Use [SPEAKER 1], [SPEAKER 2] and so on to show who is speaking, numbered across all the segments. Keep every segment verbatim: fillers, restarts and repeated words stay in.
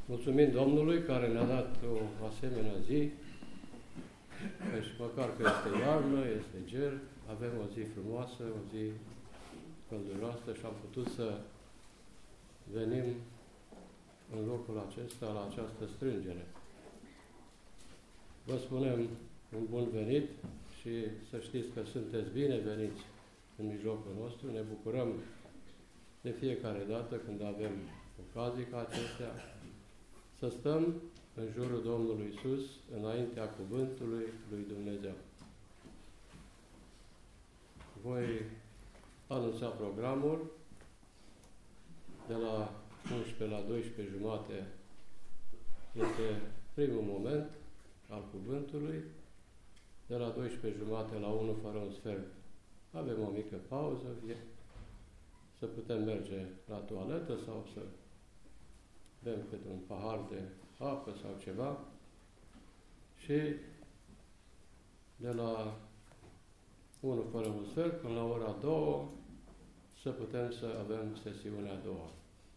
[SPEAKER 1] Mulțumim Domnului care ne-a dat o asemenea zi, și măcar că este iarnă, este ger, avem o zi frumoasă, o zi călduroasă și am putut să venim în locul acesta, la această strângere. Vă spunem un bun venit și să știți că sunteți bineveniți în mijlocul nostru. Ne bucurăm de fiecare dată când avem ocazii ca acestea să stăm în jurul Domnului Iisus, înaintea cuvântului lui Dumnezeu. Voi anunța programul. De la unsprezece la douăsprezece jumate este primul moment al cuvântului. De la douăsprezece jumate la unu fără un sfert avem o mică pauză, să putem merge la toaletă sau să bem câte un pahar de apă sau ceva. Și de la unu fără un sfert până la ora două să putem să avem sesiunea a doua.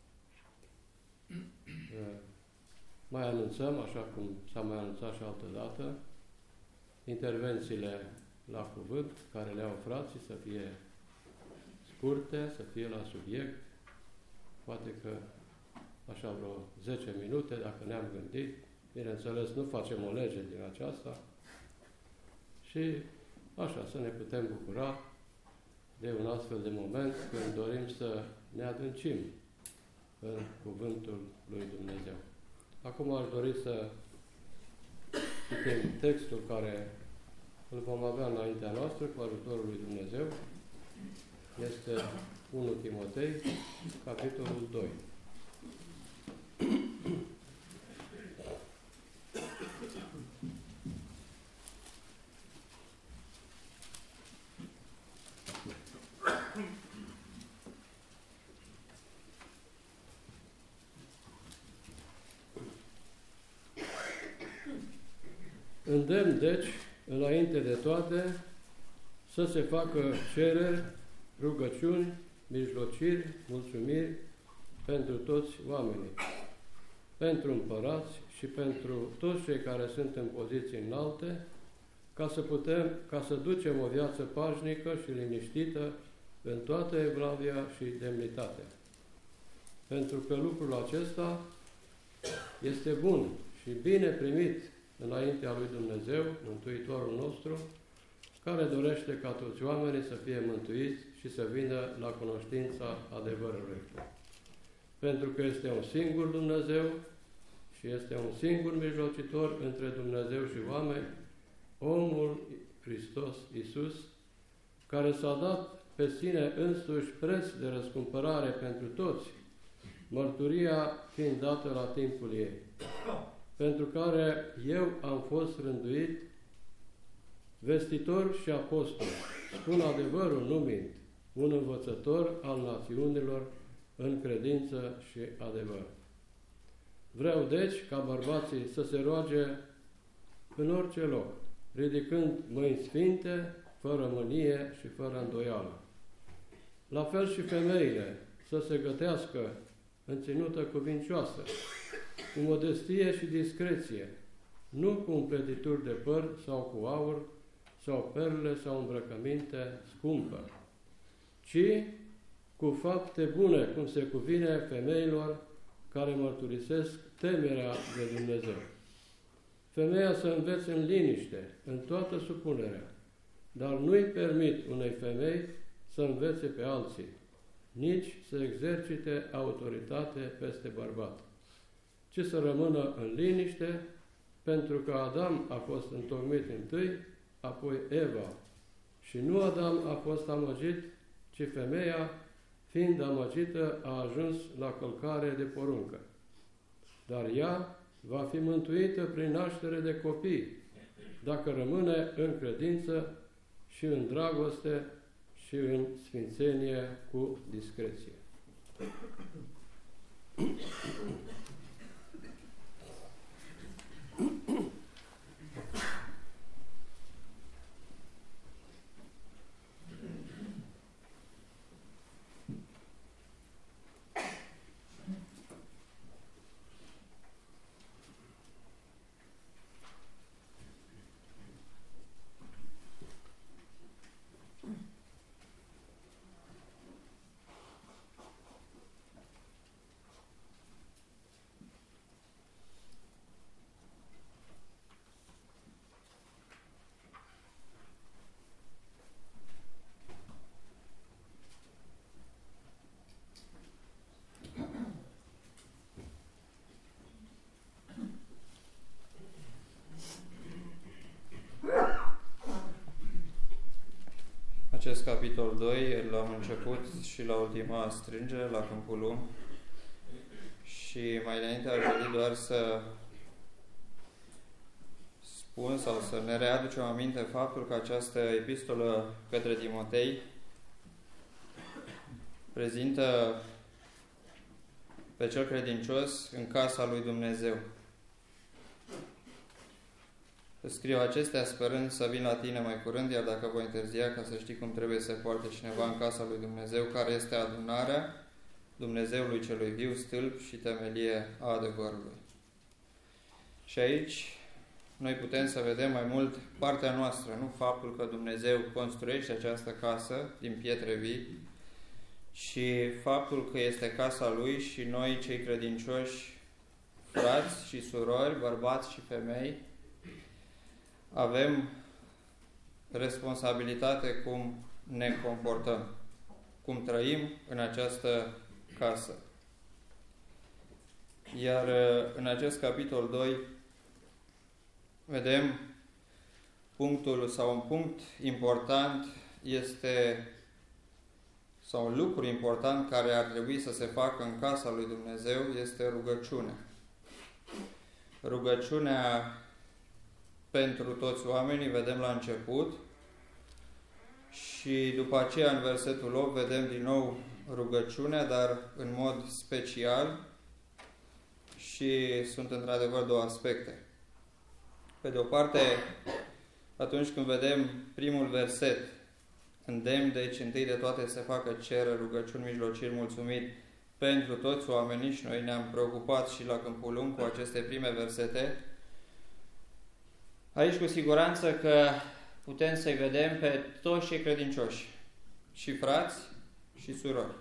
[SPEAKER 1] Mai anunțăm, așa cum s-a mai anunțat și altă dată, intervențiile la cuvânt care le-au frații să fie scurte, să fie la subiect, poate că așa vreo zece minute, dacă ne-am gândit. Bineînțeles, nu facem o lege din aceasta și așa să ne putem bucura de un astfel de moment când dorim să ne adâncim în cuvântul lui Dumnezeu. Acum aș dori să citim textul care îl vom avea înaintea noastră cu ajutorul lui Dumnezeu. Este unu Timotei, capitolul doi. Îndemn, deci, înainte de toate, să se facă cereri, rugăciuni, mijlociri, mulțumiri pentru toți oamenii, pentru împărați și pentru toți cei care sunt în poziții înalte, ca să putem, ca să ducem o viață pașnică și liniștită în toată evlavia și demnitatea. Pentru că lucrul acesta este bun și bine primit înaintea lui Dumnezeu, Mântuitorul nostru, care dorește ca toți oamenii să fie mântuiți și să vină la cunoștința adevărului. Pentru că este un singur Dumnezeu și este un singur mijlocitor între Dumnezeu și oameni, omul Hristos Iisus, care s-a dat pe sine însuși preț de răscumpărare pentru toți, mărturia fiind dată la timpul ei, pentru care eu am fost rânduit vestitor și apostol, spun adevărul, nu mint, un învățător al națiunilor în credință și adevăr. Vreau, deci, ca bărbații să se roage în orice loc, ridicând mâini sfinte, fără mânie și fără îndoială. La fel și femeile să se gătească în ținută cuvincioasă, cu modestie și discreție, nu cu împletituri de păr sau cu aur, sau perle sau îmbrăcăminte scumpă, ci cu fapte bune, cum se cuvine femeilor care mărturisesc temerea de Dumnezeu. Femeia să învețe în liniște, în toată supunerea, dar nu-i permit unei femei să învețe pe alții, nici să exercite autoritate peste bărbat, ci să rămână în liniște, pentru că Adam a fost întocmit întâi, apoi Eva, și nu Adam a fost amăgit, ci femeia, fiind amăgită, a ajuns la călcare de poruncă. Dar ea va fi mântuită prin naștere de copii, dacă rămâne în credință și în dragoste și în sfințenie cu discreție.
[SPEAKER 2] acest capitol doi l-am început și la ultima strângere, la Câmpul Lung. Și mai înainte aș dori doar să spun sau să ne readucem aminte faptul că această epistolă către Timotei prezintă pe cel credincios în casa lui Dumnezeu. Îți scriu acestea sperând să vin la tine mai curând, iar dacă voi întârzia, ca să știi cum trebuie să poarte cineva în casa lui Dumnezeu, care este adunarea Dumnezeului celui viu, stâlp și temelie a adevărului. Și aici noi putem să vedem mai mult partea noastră, nu faptul că Dumnezeu construiește această casă din pietre vii, și faptul că este casa Lui și noi, cei credincioși, frați și surori, bărbați și femei, avem responsabilitate cum ne comportăm, cum trăim în această casă. Iar în acest capitol doi vedem punctul sau un punct important este sau un lucru important care ar trebui să se facă în casa lui Dumnezeu este rugăciunea. Rugăciunea pentru toți oamenii vedem la început și după aceea în versetul opt vedem din nou rugăciunea, dar în mod special, și sunt într-adevăr două aspecte. Pe de o parte, atunci când vedem primul verset, îndemn, deci întâi de toate să facă cereri, rugăciuni, mijlociri, mulțumiri pentru toți oamenii, și noi ne-am preocupat și la Câmpul Lung cu aceste prime versete. Aici cu siguranță că putem să-i vedem pe toți cei credincioși, și frați și surori.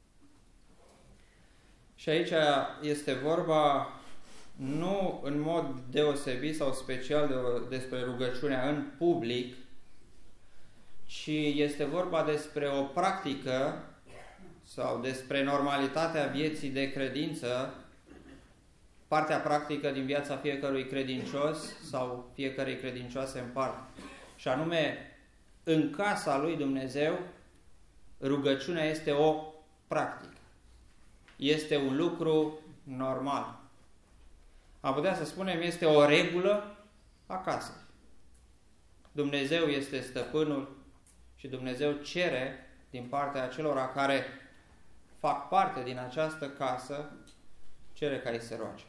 [SPEAKER 2] Și aici este vorba nu în mod deosebit sau special de, despre rugăciunea în public, ci este vorba despre o practică sau despre normalitatea vieții de credință, partea practică din viața fiecărui credincios sau fiecărei credincioase în parte. Și anume, în casa lui Dumnezeu, rugăciunea este o practică. Este un lucru normal. Am putea să spunem, este o regulă a casei. Dumnezeu este stăpânul și Dumnezeu cere din partea acelora care fac parte din această casă, cere ca ei să roage.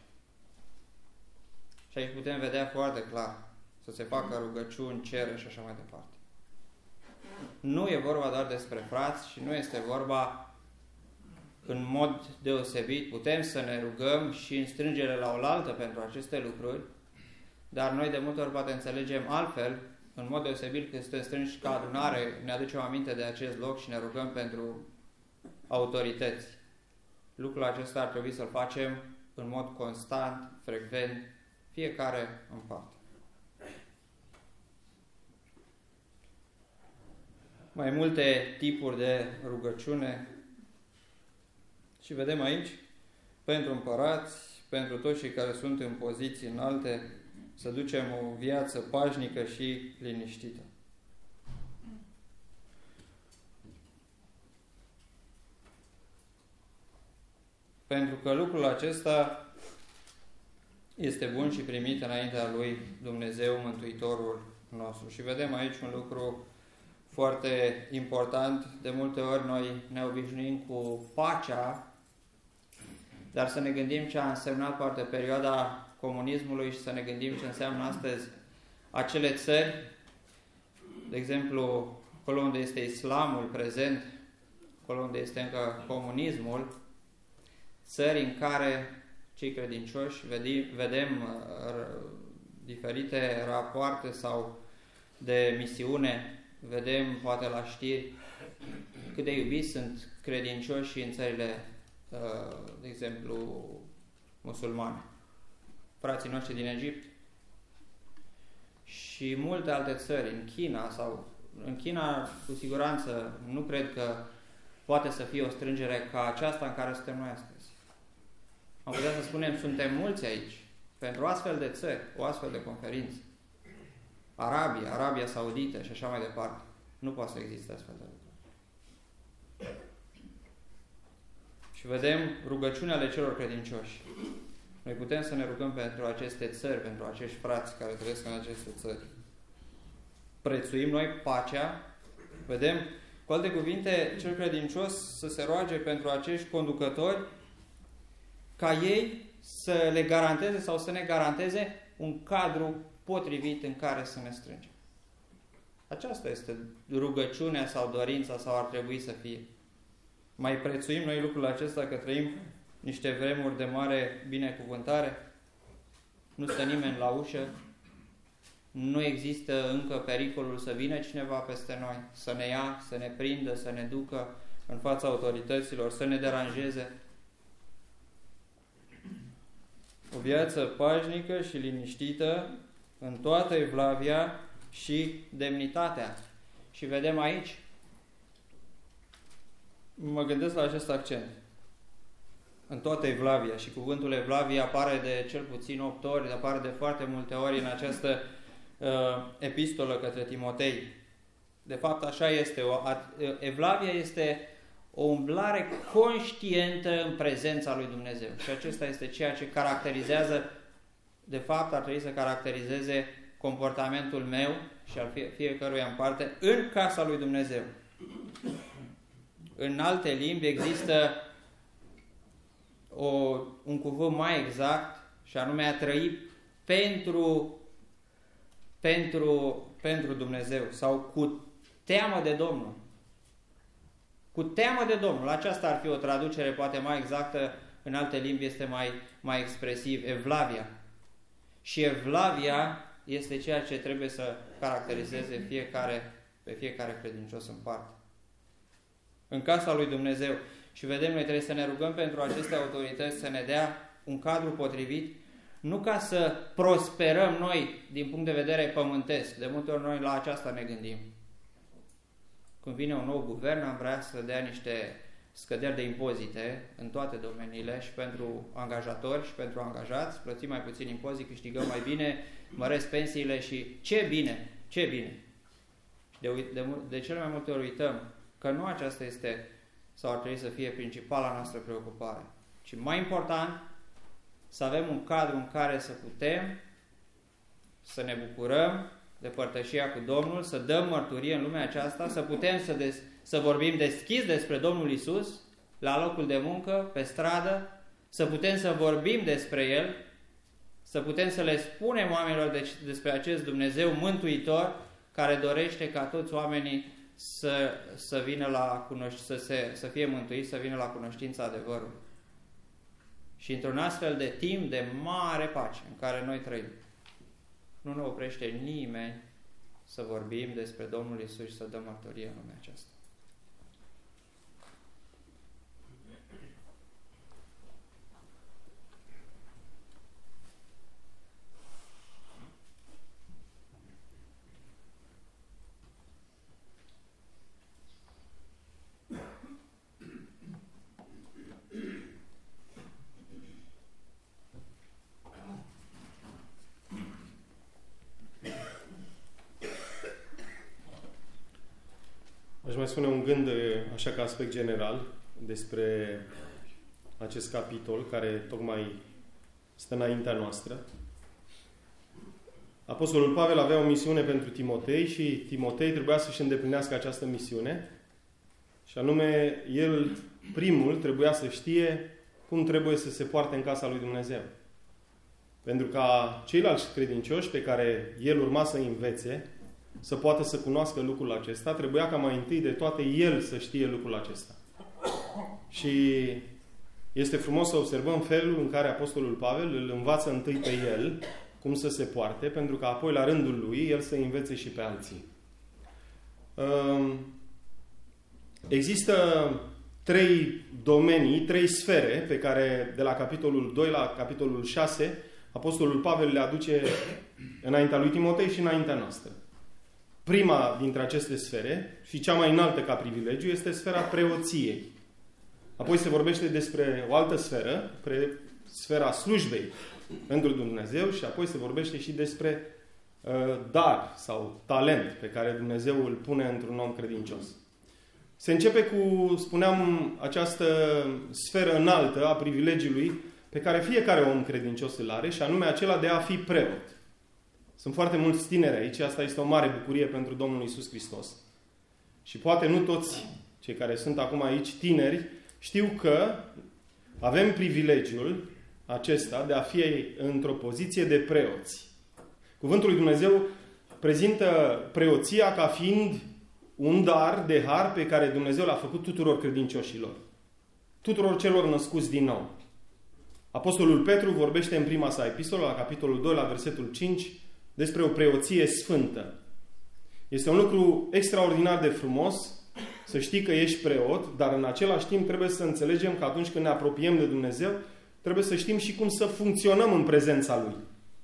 [SPEAKER 2] Și aici putem vedea foarte clar să se facă rugăciuni, cereri și așa mai departe. Nu e vorba doar despre frați și nu este vorba în mod deosebit. Putem să ne rugăm și în strângere la oaltă pentru aceste lucruri, dar noi de multe ori poate înțelegem altfel, în mod deosebit când suntem strânși ca adunare, ne aducem aminte de acest loc și ne rugăm pentru autorități. Lucrul acesta ar trebui să-l facem în mod constant, frecvent, fiecare în parte. Mai multe tipuri de rugăciune și vedem aici, pentru împărați, pentru toți cei care sunt în poziții înalte, să ducem o viață pașnică și liniștită. Pentru că lucrul acesta este bun și primit înaintea lui Dumnezeu, Mântuitorul nostru. Și vedem aici un lucru foarte important. De multe ori noi ne obișnuim cu pacea, dar să ne gândim ce a însemnat poate perioada comunismului și să ne gândim ce înseamnă astăzi acele țări, de exemplu, acolo unde este islamul prezent, acolo unde este încă comunismul, țări în care cei credincioși vedem diferite rapoarte sau de misiune, vedem poate la știri cât de iubiți sunt credincioși în țările, de exemplu, musulmane. Frații noștri din Egipt și multe alte țări, în China sau în China, cu siguranță, nu cred că poate să fie o strângere ca aceasta în care suntem noi astăzi. Am putea să spunem, suntem mulți aici, pentru astfel de țări, o astfel de conferință. Arabia, Arabia Saudită și așa mai departe. Nu poate să existe astfel de lucruri. Și vedem rugăciunea ale celor credincioși. Noi putem să ne rugăm pentru aceste țări, pentru acești frați care trăiesc în aceste țări. Prețuim noi pacea. Vedem, cu alte cuvinte, cel credincios să se roage pentru acești conducători ca ei să le garanteze sau să ne garanteze un cadru potrivit în care să ne strângem. Aceasta este rugăciunea sau dorința sau ar trebui să fie. Mai prețuim noi lucrul acesta că trăim niște vremuri de mare binecuvântare? Nu stă nimeni la ușă? Nu există încă pericolul să vină cineva peste noi, să ne ia, să ne prindă, să ne ducă în fața autorităților, să ne deranjeze? O viață pașnică și liniștită în toată evlavia și demnitatea. Și vedem aici, mă gândesc la acest accent, în toată evlavia, și cuvântul evlavia apare de cel puțin opt ori, apare de foarte multe ori în această uh, epistolă către Timotei. De fapt, așa este. O, a, evlavia este o umblare conștientă în prezența lui Dumnezeu. Și acesta este ceea ce caracterizează, de fapt, ar trebui să caracterizeze comportamentul meu și al fie, fiecăruia în parte în casa lui Dumnezeu. În alte limbi există o, un cuvânt mai exact, și anume a trăi pentru, pentru, pentru Dumnezeu sau cu teamă de Domnul. Cu teamă de Domnul. Aceasta ar fi o traducere poate mai exactă, în alte limbi este mai, mai expresiv, evlavia. Și evlavia este ceea ce trebuie să caracterizeze fiecare, pe fiecare credincios în parte. În casa lui Dumnezeu. Și vedem, noi trebuie să ne rugăm pentru aceste autorități să ne dea un cadru potrivit, nu ca să prosperăm noi din punct de vedere pământesc. De multe ori noi la aceasta ne gândim. Când vine un nou guvern, am vrea să dea niște scăderi de impozite în toate domeniile, și pentru angajatori și pentru angajați, plătim mai puțin impozit, câștigăm mai bine, măresc pensiile și ce bine, ce bine. De, de, de cele mai multe ori uităm că nu aceasta este sau ar trebui să fie principala noastră preocupare, ci mai important să avem un cadru în care să putem să ne bucurăm de părtășia cu Domnul, să dăm mărturie în lumea aceasta, să putem să, des, să vorbim deschis despre Domnul Iisus la locul de muncă, pe stradă, să putem să vorbim despre El, să putem să le spunem oamenilor de, despre acest Dumnezeu mântuitor care dorește ca toți oamenii să, să vină la cunoș- să, se, să fie mântuiți, să vină la cunoștința adevărului. Și într-un astfel de timp de mare pace în care noi trăim, nu ne oprește nimeni să vorbim despre Domnul Iisus și să dăm mărturie în lumea aceasta.
[SPEAKER 3] Aș mai spune un gând, așa ca aspect general, despre acest capitol care tocmai stă înaintea noastră. Apostolul Pavel avea o misiune pentru Timotei și Timotei trebuia să-și îndeplinească această misiune, și anume, el primul trebuia să știe cum trebuie să se poarte în casa lui Dumnezeu. Pentru ca ceilalți credincioși pe care el urma să învețe să poată să cunoască lucrul acesta, trebuia ca mai întâi de toate el să știe lucrul acesta. Și este frumos să observăm felul în care Apostolul Pavel îl învață întâi pe el cum să se poarte, pentru că apoi la rândul lui el să învețe și pe alții. Există trei domenii, trei sfere pe care de la capitolul doi la capitolul șase Apostolul Pavel le aduce înaintea lui Timotei și înaintea noastră. Prima dintre aceste sfere și cea mai înaltă ca privilegiu este sfera preoției. Apoi se vorbește despre o altă sferă, pre, sfera slujbei pentru Dumnezeu, și apoi se vorbește și despre uh, dar sau talent pe care Dumnezeu îl pune într-un om credincios. Se începe cu, spuneam, această sferă înaltă a privilegiului pe care fiecare om credincios îl are, și anume acela de a fi preot. Sunt foarte mulți tineri aici, asta este o mare bucurie pentru Domnul Iisus Hristos. Și poate nu toți cei care sunt acum aici tineri știu că avem privilegiul acesta de a fi într-o poziție de preoți. Cuvântul lui Dumnezeu prezintă preoția ca fiind un dar de har pe care Dumnezeu l-a făcut tuturor credincioșilor. Tuturor celor născuți din nou. Apostolul Petru vorbește în prima sa epistolă, la capitolul doi, la versetul cinci, despre o preoție sfântă. Este un lucru extraordinar de frumos să știi că ești preot, dar în același timp trebuie să înțelegem că atunci când ne apropiem de Dumnezeu, trebuie să știm și cum să funcționăm în prezența Lui.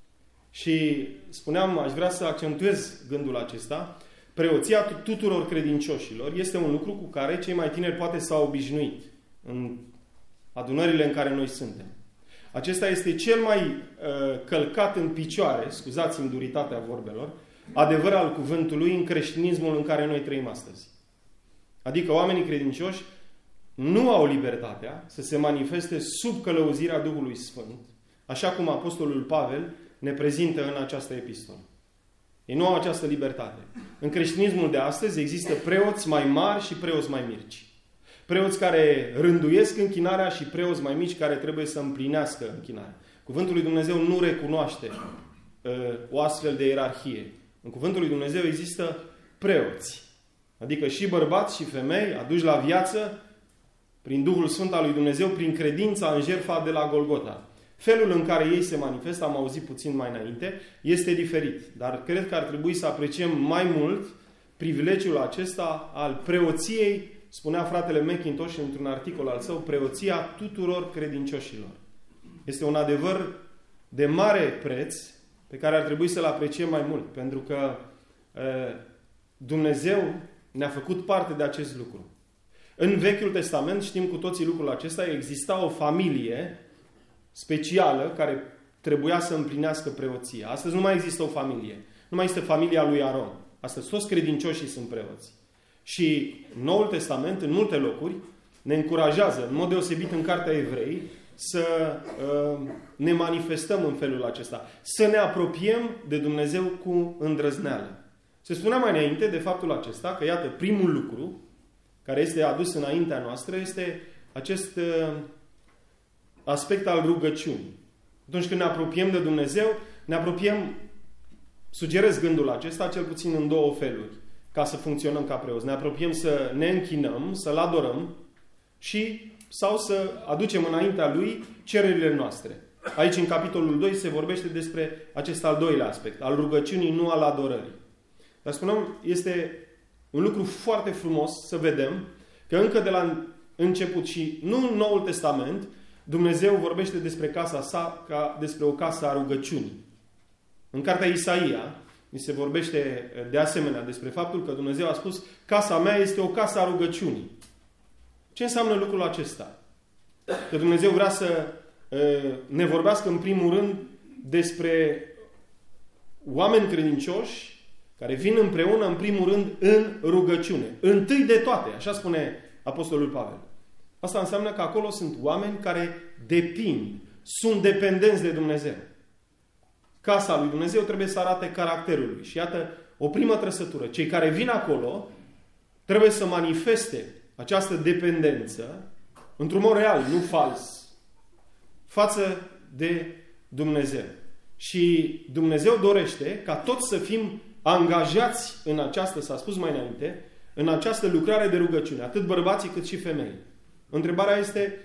[SPEAKER 3] Și spuneam, aș vrea să accentuez gândul acesta, preoția tuturor credincioșilor este un lucru cu care cei mai tineri poate s-au obișnuit în adunările în care noi suntem. Acesta este cel mai uh, călcat în picioare, scuzați-mi duritatea vorbelor, adevăr al cuvântului în creștinismul în care noi trăim astăzi. Adică oamenii credincioși nu au libertatea să se manifeste sub călăuzirea Duhului Sfânt, așa cum Apostolul Pavel ne prezintă în această epistolă. Ei nu au această libertate. În creștinismul de astăzi există preoți mai mari și preoți mai mici. Preoți care rânduiesc închinarea și preoți mai mici care trebuie să împlinească închinarea. Cuvântul lui Dumnezeu nu recunoaște uh, o astfel de ierarhie. În Cuvântul lui Dumnezeu există preoți. Adică și bărbați și femei aduși la viață prin Duhul Sfânt al lui Dumnezeu, prin credința în jertfa de la Golgota. Felul în care ei se manifestă, am auzit puțin mai înainte, este diferit. Dar cred că ar trebui să apreciem mai mult privilegiul acesta al preoției, spunea fratele McIntosh într-un articol al său, preoția tuturor credincioșilor. Este un adevăr de mare preț pe care ar trebui să-l apreciem mai mult, pentru că e, Dumnezeu ne-a făcut parte de acest lucru. În Vechiul Testament, știm cu toții lucrul acesta, exista o familie specială care trebuia să împlinească preoția. Astăzi nu mai există o familie. Nu mai este familia lui Aron. Astăzi toți credincioșii sunt preoți. Și Noul Testament, în multe locuri, ne încurajează, în mod deosebit în Cartea Evrei, să uh, ne manifestăm în felul acesta. Să ne apropiem de Dumnezeu cu îndrăzneală. Se spunea mai înainte de faptul acesta că, iată, primul lucru care este adus înaintea noastră este acest uh, aspect al rugăciunii. Atunci când ne apropiem de Dumnezeu, ne apropiem, sugerez gândul acesta, cel puțin în două feluri, ca să funcționăm ca preoți. Ne apropiem să ne închinăm, să-L adorăm și sau să aducem înaintea Lui cererile noastre. Aici, în capitolul doi, se vorbește despre acest al doilea aspect, al rugăciunii, nu al adorării. Dar spuneam, este un lucru foarte frumos să vedem că încă de la început și nu în Noul Testament, Dumnezeu vorbește despre casa sa ca despre o casă a rugăciunii. În cartea Isaia mi se vorbește de asemenea despre faptul că Dumnezeu a spus: casa mea este o casă a rugăciunii. Ce înseamnă lucrul acesta? Că Dumnezeu vrea să ne vorbească în primul rând despre oameni credincioși care vin împreună în primul rând în rugăciune. Întâi de toate, așa spune Apostolul Pavel. Asta înseamnă că acolo sunt oameni care depind, sunt dependenți de Dumnezeu. Casa lui Dumnezeu trebuie să arate caracterul lui. Și iată o primă trăsătură. Cei care vin acolo trebuie să manifeste această dependență într-un mod real, nu fals, față de Dumnezeu. Și Dumnezeu dorește ca toți să fim angajați în această, s-a spus mai înainte, în această lucrare de rugăciune, atât bărbații cât și femei. Întrebarea este: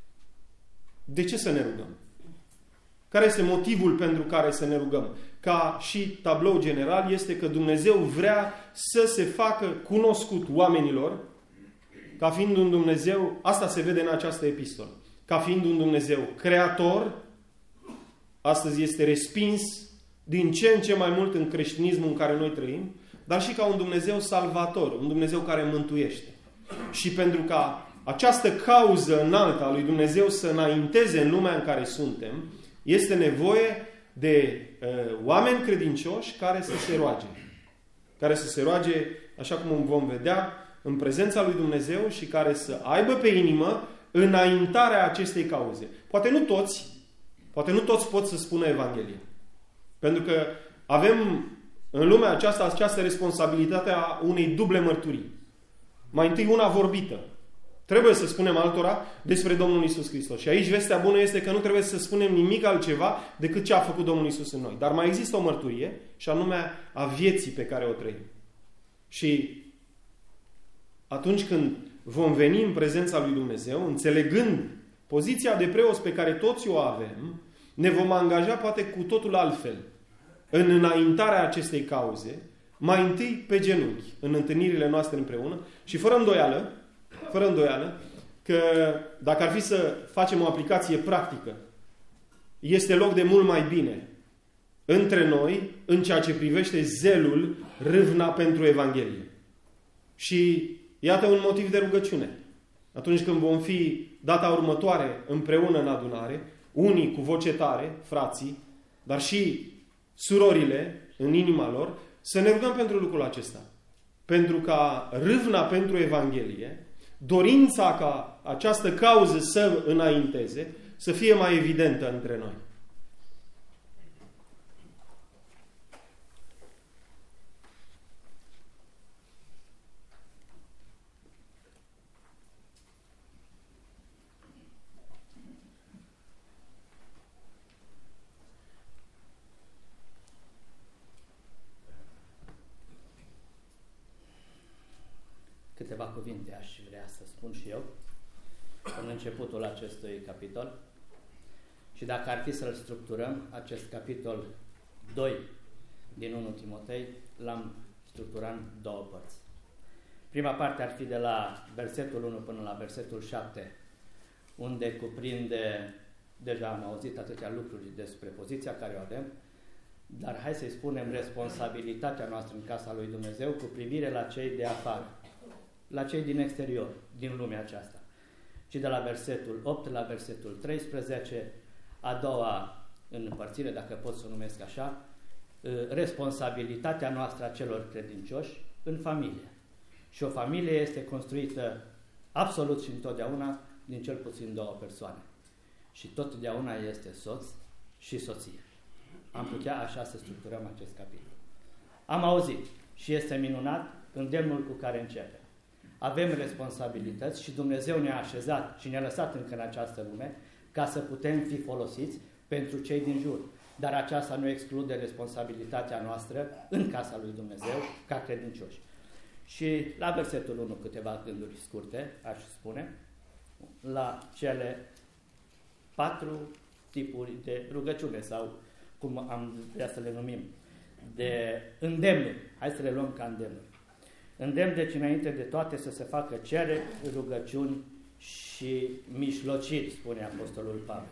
[SPEAKER 3] de ce să ne rugăm? Care este motivul pentru care să ne rugăm? Ca și tablou general este că Dumnezeu vrea să se facă cunoscut oamenilor ca fiind un Dumnezeu, asta se vede în această epistolă, ca fiind un Dumnezeu creator, astăzi este respins din ce în ce mai mult în creștinismul în care noi trăim, dar și ca un Dumnezeu salvator, un Dumnezeu care mântuiește. Și pentru ca această cauză înaltă a lui Dumnezeu să înainteze în lumea în care suntem, este nevoie de uh, oameni credincioși care să se roage. Care să se roage, așa cum vom vedea, în prezența lui Dumnezeu și care să aibă pe inimă înaintarea acestei cauze. Poate nu toți, poate nu toți pot să spună Evanghelia. Pentru că avem în lumea aceasta această responsabilitate a unei duble mărturii. Mai întâi una vorbită. Trebuie să spunem altora despre Domnul Iisus Hristos. Și aici vestea bună este că nu trebuie să spunem nimic altceva decât ce a făcut Domnul Iisus în noi. Dar mai există o mărturie și anume a vieții pe care o trăim. Și atunci când vom veni în prezența lui Dumnezeu, înțelegând poziția de preoți pe care toți o avem, ne vom angaja poate cu totul altfel în înaintarea acestei cauze, mai întâi pe genunchi, în întâlnirile noastre împreună și fără îndoială, fără îndoială, că dacă ar fi să facem o aplicație practică, este loc de mult mai bine între noi în ceea ce privește zelul, râvna pentru Evanghelie. Și iată un motiv de rugăciune. Atunci când vom fi data următoare împreună în adunare, unii cu voce tare, frații, dar și surorile în inima lor, să ne rugăm pentru lucrul acesta. Pentru ca râvna pentru Evanghelie, dorința ca această cauză să înainteze, să fie mai evidentă între noi.
[SPEAKER 4] Câteva cuvinte aș vrea să spun și eu în începutul acestui capitol. Și dacă ar fi să-l structurăm, acest capitol doi din întâi Timotei, l-am structurat în două părți. Prima parte ar fi de la versetul unu până la versetul șapte, unde cuprinde, deja am auzit atâtea lucruri despre poziția care o avem, dar hai să-i spunem responsabilitatea noastră în casa lui Dumnezeu cu privire la cei de afară, la cei din exterior, din lumea aceasta. Și de la versetul opt la versetul treisprezece, a doua împărțire, dacă pot să o numesc așa, responsabilitatea noastră a celor credincioși în familie. Și o familie este construită absolut și întotdeauna din cel puțin două persoane. Și totdeauna este soț și soție. Am putea așa să structurăm acest capitol. Am auzit și este minunat îndemnul cu care începe. Avem responsabilități și Dumnezeu ne-a așezat și ne-a lăsat încă în această lume ca să putem fi folosiți pentru cei din jur. Dar aceasta nu exclude responsabilitatea noastră în casa lui Dumnezeu ca credincioși. Și la versetul unu câteva gânduri scurte, aș spune, la cele patru tipuri de rugăciune sau cum am vrea să le numim, de îndemnuri. Hai să le luăm ca îndemnuri. Îndemn, deci, înainte de toate să se facă cereri, rugăciuni și mișlociri, spune Apostolul Pavel.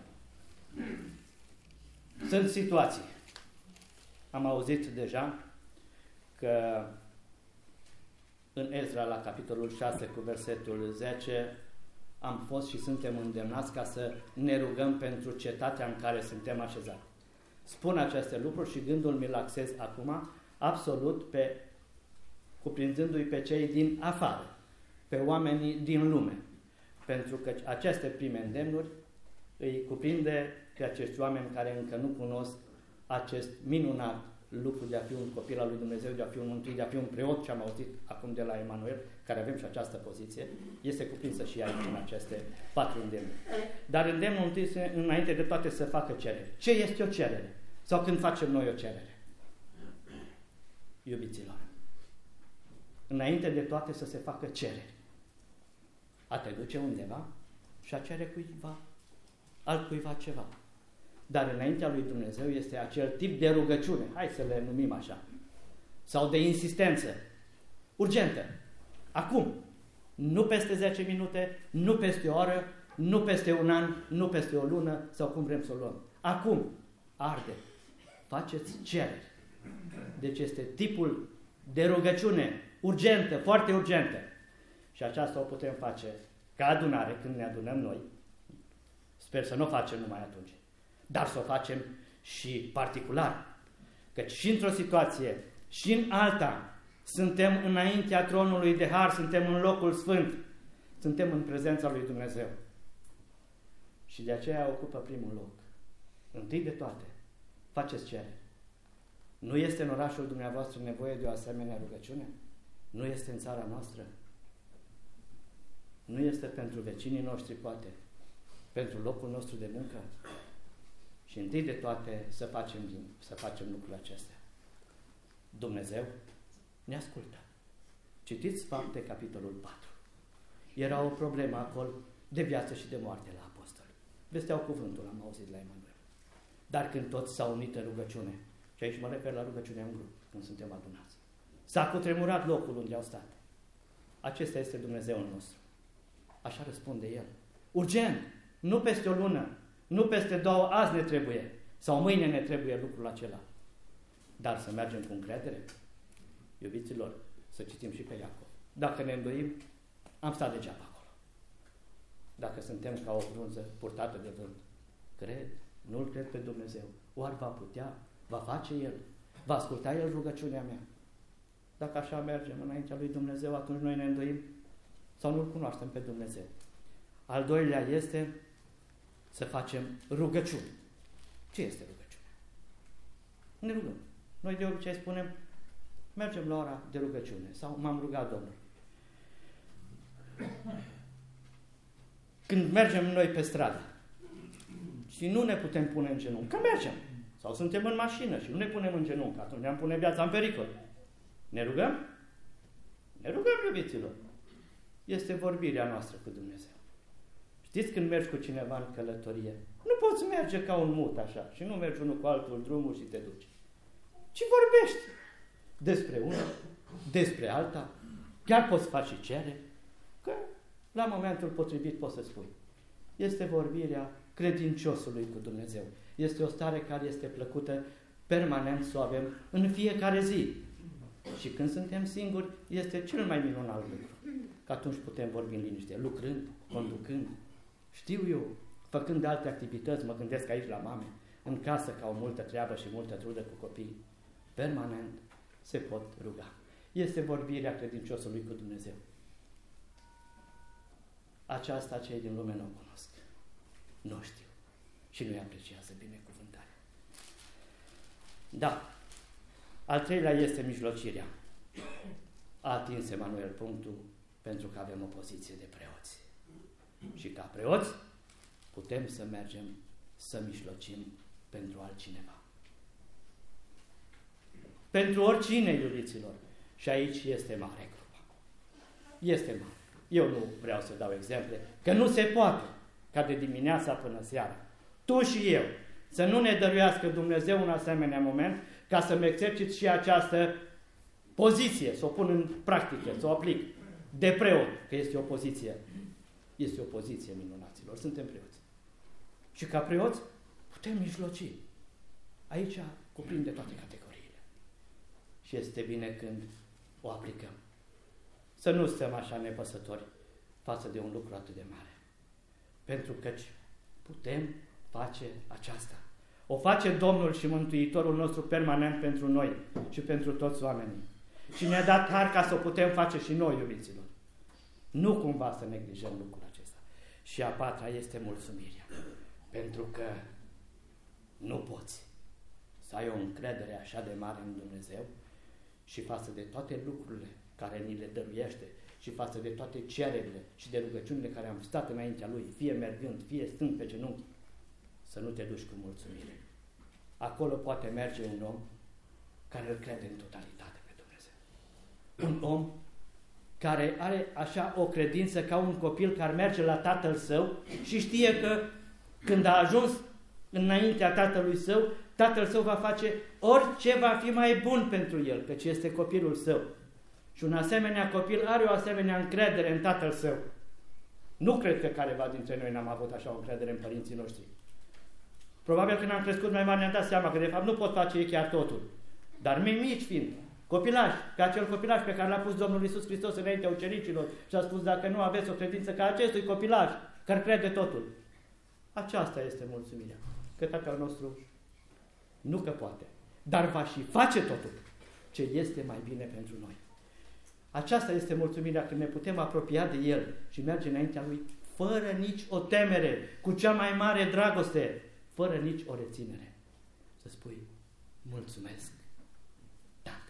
[SPEAKER 4] Sunt situații. Am auzit deja că în Ezra, la capitolul șase, cu versetul zece, am fost și suntem îndemnați ca să ne rugăm pentru cetatea în care suntem așezați. Spun aceste lucruri și gândul mi-l axez acum absolut pe cuprinzându-i pe cei din afară, pe oamenii din lume. Pentru că aceste prime îndemnuri îi cuprinde pe acești oameni care încă nu cunosc acest minunat lucru de a fi un copil al lui Dumnezeu, de a fi un mântuit, de a fi un preot, ce am auzit acum de la Emanuel, care avem și această poziție, este cuprinsă și aici în aceste patru îndemnuri. Dar îndemnul întâi, înainte de toate, să facă cerere. Ce este o cerere? Sau când facem noi o cerere? Iubiților, înainte de toate să se facă cereri. A te duce undeva și a cere cuiva, altcuiva ceva. Dar înaintea lui Dumnezeu este acel tip de rugăciune, hai să le numim așa, sau de insistență, urgentă. Acum, nu peste zece minute, nu peste o oră, nu peste un an, nu peste o lună, sau cum vrem să o luăm. Acum, arde, faceți cereri. Deci este tipul de rugăciune urgentă, foarte urgentă. Și aceasta o putem face ca adunare, când ne adunăm noi. Sper să nu o facem numai atunci. Dar să o facem și particular. Căci și într-o situație și în alta Suntem înaintea tronului de har, suntem în locul sfânt, suntem în prezența lui Dumnezeu. Și de aceea ocupă primul loc. Întâi de toate, faceți cerere. Nu este în orașul dumneavoastră nevoie de o asemenea rugăciune? Nu este în țara noastră? Nu este pentru vecinii noștri, poate? Pentru locul nostru de muncă? Și întâi de toate să facem, să facem lucrurile acestea. Dumnezeu ne ascultă. Citiți Fapte, capitolul patru. Era o problemă acolo de viață și de moarte la apostoli. Vesteau cuvântul, am auzit la Emanuel. Dar când toți s-au unit în rugăciune, și aici mă refer la rugăciunea în grup, când suntem adunați, s-a cutremurat locul unde au stat. Acesta este Dumnezeul nostru. Așa răspunde El. Urgent, nu peste o lună, nu peste două, azi ne trebuie, sau mâine ne trebuie lucrul acela. Dar să mergem cu încredere. Iubiților, să citim și pe Iacov. Dacă ne îndoim, am stat degeaba acolo. Dacă suntem ca o frunză purtată de vânt, cred, nu-L cred pe Dumnezeu. Oare va putea? Va face El? Va asculta El rugăciunea mea? Dacă așa mergem înaintea lui Dumnezeu, atunci noi ne îndoim sau nu-L cunoaștem pe Dumnezeu. Al doilea este să facem rugăciuni. Ce este rugăciunea? Ne rugăm. Noi de obicei spunem, mergem la ora de rugăciune sau m-am rugat Domnul. Când mergem noi pe stradă și nu ne putem pune în genunchi, că mergem, sau suntem în mașină și nu ne punem în genunchi, atunci ne-am pune viața în pericol. Ne rugăm? Ne rugăm, iubiților. Este vorbirea noastră cu Dumnezeu. Știți când mergi cu cineva în călătorie? Nu poți merge ca un mut așa și nu mergi unul cu altul drumul și te duci. Ci vorbești despre una, despre alta, chiar poți face cerere, că la momentul potrivit poți să spui. Este vorbirea credinciosului cu Dumnezeu. Este o stare care este plăcută permanent să o avem în fiecare zi. Și când suntem singuri, este cel mai minunat lucru. Că atunci putem vorbi în liniște, lucrând, conducând, știu eu, făcând alte activități, mă gândesc aici la mame, în casă ca o multă treabă și multă trudă cu copii. Permanent se pot ruga. Este vorbirea credinciosului cu Dumnezeu. Aceasta cei din lume nu o cunosc. Nu știu. Și nu-i apreciază binecuvântarea. Da. Al treilea este mijlocirea. A atins Emanuel punctul pentru că avem o poziție de preoți. Și ca preoți putem să mergem să mijlocim pentru altcineva. Pentru oricine, iubiților. Și aici este mare grupa. Este mare. Eu nu vreau să dau exemple, că nu se poate ca de dimineața până seara, tu și eu, să nu ne dăruiască Dumnezeu un asemenea moment ca să-mi exercit și această poziție, să o pun în practică, să o aplic de preot, că este o poziție. Este o poziție, minunaților, suntem preoți. Și ca preoți putem mijloci. Aici cuprinde toate categoriile. Și este bine când o aplicăm. Să nu stăm așa nepăsători față de un lucru atât de mare. Pentru că putem face aceasta. O face Domnul și Mântuitorul nostru permanent pentru noi și pentru toți oamenii. Și ne-a dat har ca să o putem face și noi, iubiților. Nu cumva să neglijăm lucrul acesta. Și a patra este mulțumirea. Pentru că nu poți să ai o încredere așa de mare în Dumnezeu și față de toate lucrurile care ni le dăruiește și față de toate cererile și de rugăciunile care am stat înaintea Lui, fie mergând, fie stând pe genunchi, să nu te duci cu mulțumire. Acolo poate merge un om care îl crede în totalitate pe Dumnezeu. Un om care are așa o credință ca un copil care merge la tatăl său și știe că când a ajuns înaintea tatălui său, tatăl său va face orice va fi mai bun pentru el, căci este copilul său. Și un asemenea copil are o asemenea încredere în tatăl său. Nu cred că careva dintre noi n-am avut așa o încredere în părinții noștri. Probabil când am crescut mai mare ne-am dat seama că de fapt nu pot face ei chiar totul. Dar mici fiind, copilași, ca acel copilaș pe care l-a pus Domnul Iisus Hristos înaintea ucenicilor și a spus, dacă nu aveți o credință ca acestui copilaș care crede totul. Aceasta este mulțumirea. Că Tatăl nostru nu că poate, dar va și face totul ce este mai bine pentru noi. Aceasta este mulțumirea, când ne putem apropia de El și merge înaintea Lui fără nici o temere, cu cea mai mare dragoste, fără nici o reținere. Să spui, mulțumesc, Tată.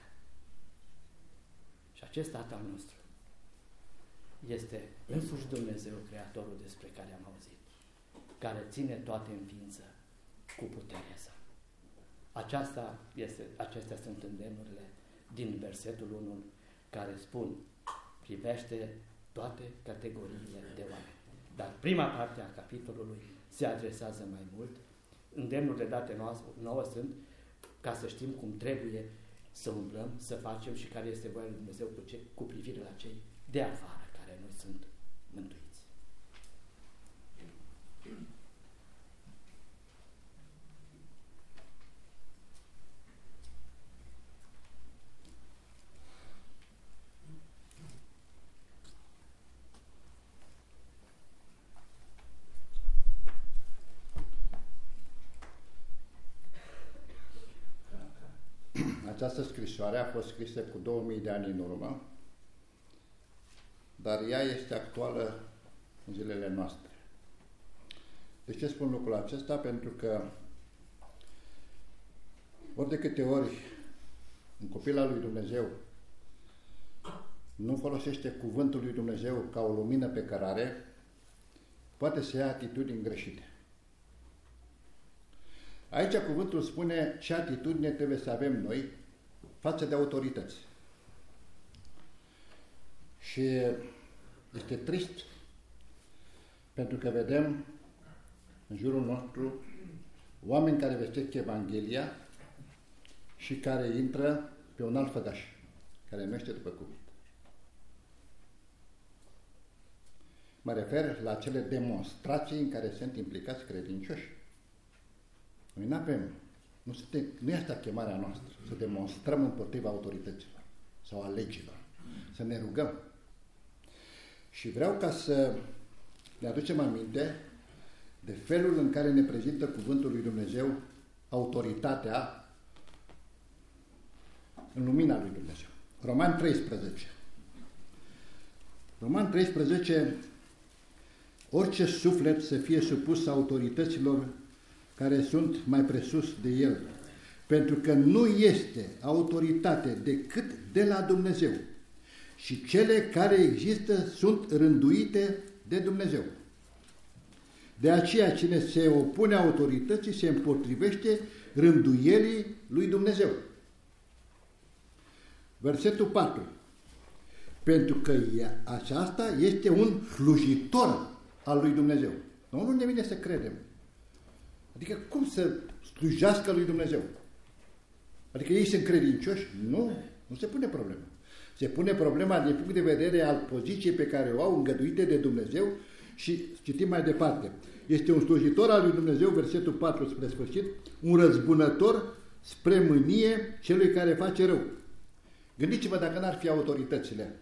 [SPEAKER 4] Și acest Tată al nostru este însuși Dumnezeu, Creatorul despre care am auzit, care ține toate în ființă cu puterea sa. Aceasta este, acestea sunt îndemnurile din versetul unu, care spun, privește toate categoriile de oameni. Dar prima parte a capitolului se adresează mai mult. Îndemnurile date nouă sunt ca să știm cum trebuie să umblăm, să facem și care este voia lui Dumnezeu cu, ce, cu privire la cei de afară care nu sunt mântuiți.
[SPEAKER 5] Această scrisoare a fost scrisă cu două mii de ani în urmă, dar ea este actuală în zilele noastre. De ce spun lucrul acesta? Pentru că ori de câte ori un copil al lui Dumnezeu nu folosește cuvântul lui Dumnezeu ca o lumină pe cărare, poate să ia atitudini greșite. Aici cuvântul spune ce atitudine trebuie să avem noi față de autorități. Și este trist pentru că vedem în jurul nostru oameni care vestesc Evanghelia și care intră pe un alt făgaș, care nu este după cuvânt. Mă refer la cele demonstrații în care sunt implicați credincioși. Noi nu avem, nu, suntem, nu este asta chemarea noastră, să demonstrăm împotriva autorităților sau a legilor, să ne rugăm. Și vreau ca să ne aducem aminte de felul în care ne prezintă cuvântul lui Dumnezeu autoritatea în lumina lui Dumnezeu. Roman treisprezece. Roman treisprezece, orice suflet să fie supus autorităților care sunt mai presus de el, pentru că nu este autoritate decât de la Dumnezeu și cele care există sunt rânduite de Dumnezeu. De aceea cine se opune autorității se împotrivește rânduielii lui Dumnezeu. Versetul patru. Pentru că aceasta este un slujitor al lui Dumnezeu. Nu, nu ne vine să credem. Adică cum să slujească lui Dumnezeu? Adică ei sunt credincioși? Nu, nu se pune problema. Se pune problema din punct de vedere al poziției pe care o au îngăduite de Dumnezeu și citim mai departe. Este un slujitor al lui Dumnezeu, versetul patru spre sfârșit, un răzbunător spre mânie celui care face rău. Gândiți-vă dacă n-ar fi autoritățile.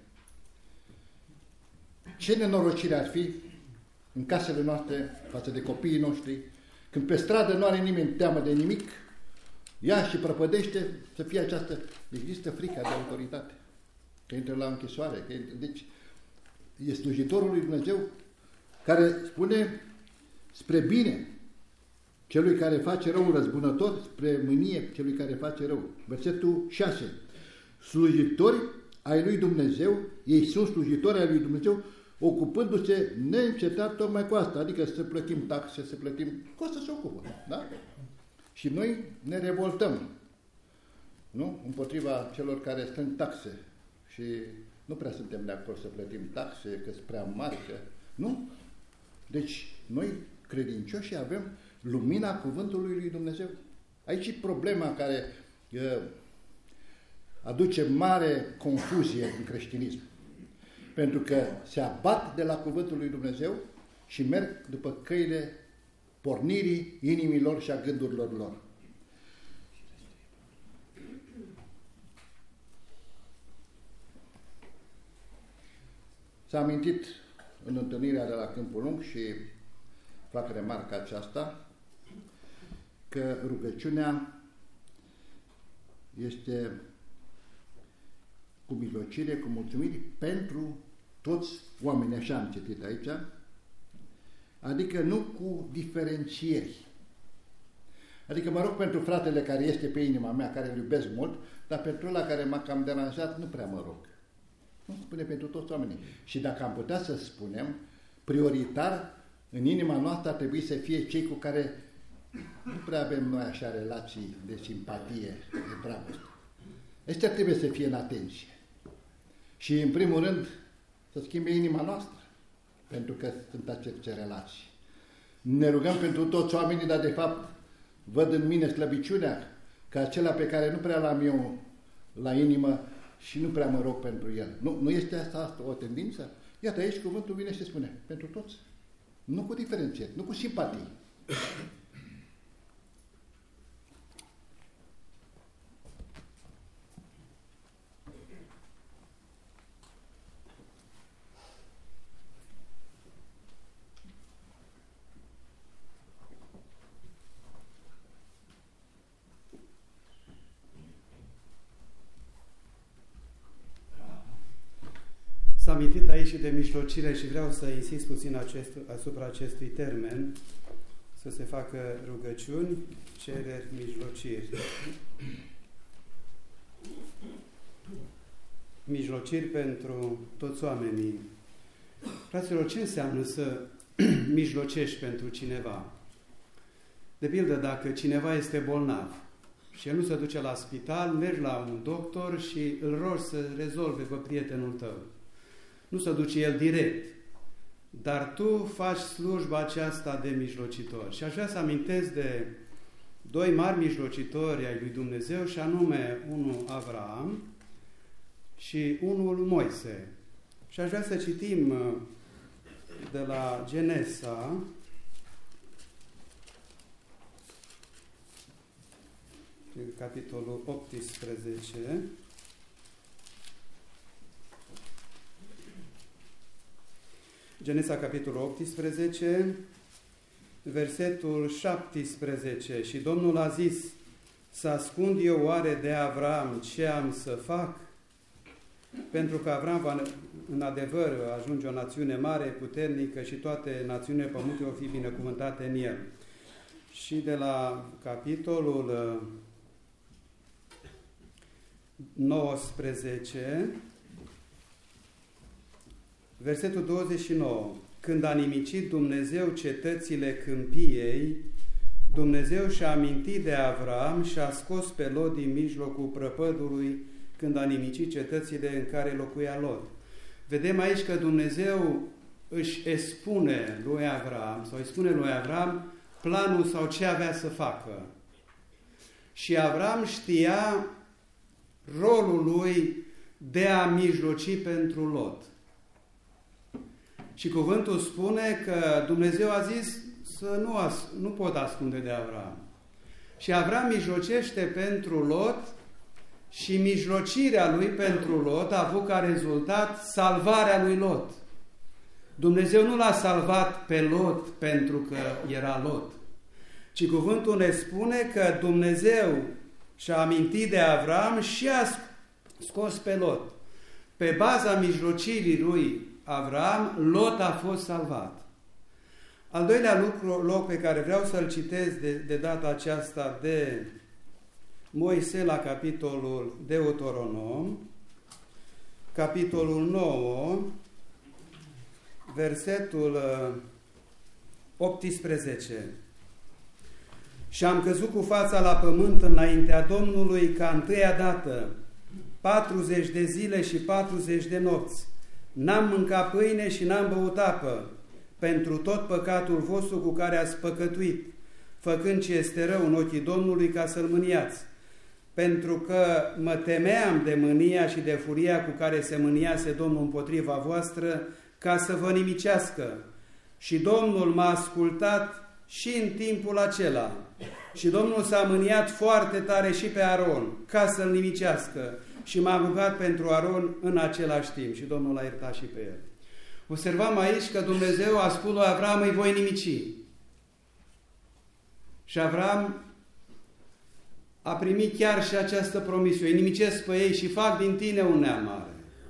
[SPEAKER 5] Ce nenorocire ar fi în casele noastre față de copiii noștri, când pe stradă nu are nimeni teamă de nimic, ia și prăpădește, să fie această... Există frica de autoritate. Că intră la închisoare. Că intră... Deci, e slujitorul lui Dumnezeu care spune spre bine celui care face rău, un răzbunător, spre mânie celui care face rău. Versetul șase. Slujitori ai lui Dumnezeu, ei sunt slujitori ai lui Dumnezeu, ocupându-se neîncetat tocmai cu asta, adică să plătim taxe, să plătim... Cu asta se ocupă, da? Și noi ne revoltăm, nu? Împotriva celor care strâng taxe și nu prea suntem de acord să plătim taxe, că sunt prea mari, că... Nu? Deci, noi, credincioși, avem lumina cuvântului lui Dumnezeu. Aici e problema care uh, aduce mare confuzie în creștinism. Pentru că se abat de la cuvântul lui Dumnezeu și merg după căile pornirii inimilor și a gândurilor lor. S-a amintit în întâlnirea de la Câmpul Lung și fac remarca aceasta că rugăciunea este cu mijlocire, cu mulțumiri pentru toți oamenii, așa am citit aici, adică nu cu diferențieri. Adică mă rog pentru fratele care este pe inima mea, care îl iubesc mult, dar pentru ăla care m-a cam deranjat, nu prea mă rog. Nu spune pentru toți oamenii. Și dacă am putea să spunem, prioritar, în inima noastră ar trebui să fie cei cu care nu prea avem noi așa relații de simpatie, de dragoste. Ăștia trebuie să fie în atenție. Și în primul rând să schimbe inima noastră, pentru că sunt aceste relații. Ne rugăm pentru toți oamenii, dar de fapt văd în mine slăbiciunea, că acela pe care nu prea l-am eu la inimă și nu prea mă rog pentru el. Nu, nu este asta, asta o tendință? Iată, aici cuvântul vine și spune, pentru toți. Nu cu diferențe, nu cu simpatii.
[SPEAKER 6] S-a amintit aici și de mijlocire și vreau să insist puțin acest, asupra acestui termen, să se facă rugăciuni, cereri, mijlociri. Mijlociri pentru toți oamenii. Fraților, ce înseamnă să mijlocești pentru cineva? De pildă, dacă cineva este bolnav și el nu se duce la spital, mergi la un doctor și îl rogi să rezolve pe prietenul tău. Nu se duce el direct, dar tu faci slujba aceasta de mijlocitor. Și aș vrea să amintesc de doi mari mijlocitori ai lui Dumnezeu, și anume unul Avraam și unul Moise. Și aș vrea să citim de la Genesa, capitolul optsprezece, Genesa, capitolul optsprezece, versetul șaptesprezece. Și Domnul a zis, să ascund eu oare de Avram ce am să fac? Pentru că Avram va, în adevăr, ajunge o națiune mare, puternică și toate națiunile pământului vor fi binecuvântate în el. Și de la capitolul nouăsprezece, versetul douăzeci și nouă. Când a nimicit Dumnezeu cetățile câmpiei, Dumnezeu și-a amintit de Avram și a scos pe Lot din mijlocul prăpădului când a nimicit cetățile în care locuia Lot. Vedem aici că Dumnezeu își spune lui Avram, sau îi spune lui Avram planul sau ce avea să facă. Și Avram știa rolul lui de a mijloci pentru Lot. Și cuvântul spune că Dumnezeu a zis să nu, as, nu pot ascunde de Avram. Și Avram mijlocește pentru Lot și mijlocirea lui pentru Lot a avut ca rezultat salvarea lui Lot. Dumnezeu nu l-a salvat pe Lot pentru că era Lot, ci cuvântul ne spune că Dumnezeu și-a amintit de Avram și a scos pe Lot. Pe baza mijlocirii lui Avram, Lot a fost salvat. Al doilea lucru, loc pe care vreau să-l citesc de, de data aceasta de Moise la capitolul Deuteronom, capitolul nouă, versetul optsprezece. Și am căzut cu fața la pământ înaintea Domnului ca întâia dată, patruzeci de zile și patruzeci de nopți. N-am mâncat pâine și n-am băut apă, pentru tot păcatul vostru cu care ați păcătuit, făcând ce este rău în ochii Domnului ca să-L mâniați. Pentru că mă temeam de mânia și de furia cu care se mâniase Domnul împotriva voastră, ca să vă nimicească. Și Domnul m-a ascultat și în timpul acela. Și Domnul s-a mâniat foarte tare și pe Aron, ca să-l nimicească. Și m-a rugat pentru Aron în același timp. Și Domnul l-a iertat și pe el. Observăm aici că Dumnezeu a spus lui Avram, îi voi nimici. Și Avram a primit chiar și această promisiune. Inimicesc pe ei și fac din tine un neam mare.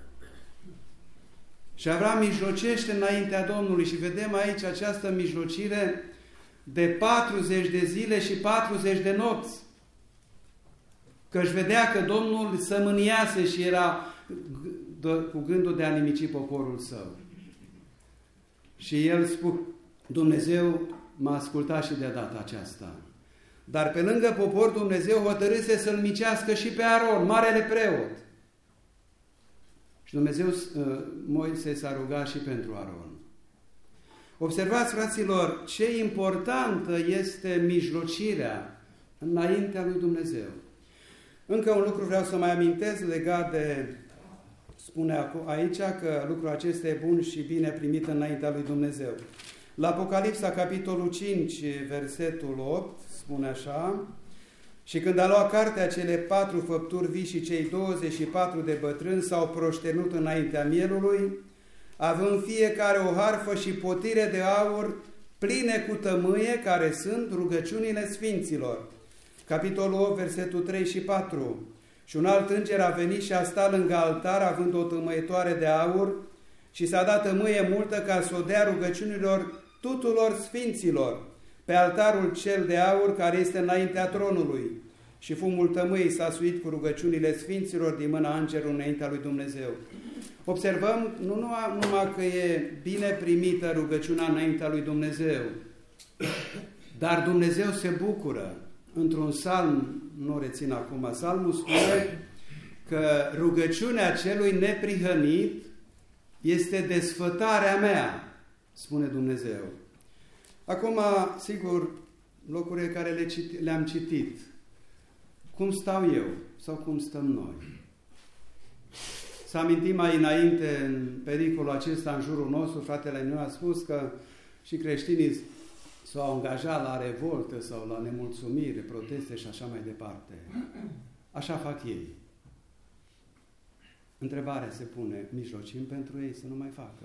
[SPEAKER 6] Și Avram mijlocește înaintea Domnului și vedem aici această mijlocire de patruzeci de zile și patruzeci de nopți. Că își vedea că Domnul sămâniase și era cu gândul de a nimici poporul său. Și el spune, Dumnezeu m-a ascultat și de data aceasta. Dar pe lângă popor Dumnezeu hotărâse să-l micească și pe Aron, marele preot. Și Dumnezeu, Moise s-a rugat și pentru Aron. Observați, fraților, ce importantă este mijlocirea înaintea lui Dumnezeu. Încă un lucru vreau să mai amintesc legat de, spune aici că lucrul acesta e bun și bine primit înaintea lui Dumnezeu. La Apocalipsa, capitolul cinci, versetul opt, spune așa: și când a luat cartea, cele patru făpturi vii și cei douăzeci și patru de bătrâni s-au proștenut înaintea mielului, având fiecare o harfă și potire de aur pline cu tămâie, care sunt rugăciunile sfinților. Capitolul opt, versetul trei și patru. Și un alt înger a venit și a stat lângă altar, având o tămâietoare de aur, și s-a dat tămâie multă ca să o dea rugăciunilor tuturor sfinților, pe altarul cel de aur care este înaintea tronului. Și fumul tămâii s-a suit cu rugăciunile sfinților din mâna îngerului înaintea lui Dumnezeu. Observăm nu numai că e bine primită rugăciunea înaintea lui Dumnezeu, dar Dumnezeu se bucură. Într-un psalm, nu rețin acum, psalmul spune că rugăciunea celui neprihănit este desfătarea mea, spune Dumnezeu. Acum, sigur, locurile care le citi, le-am citit, cum stau eu sau cum stăm noi? Să amintim mai înainte, în pericolul acesta în jurul nostru, fratele meu a spus că și creștinii s-au angajat la revoltă sau la nemulțumire, proteste și așa mai departe. Așa fac ei. Întrebarea se pune, mijlocim pentru ei să nu mai facă.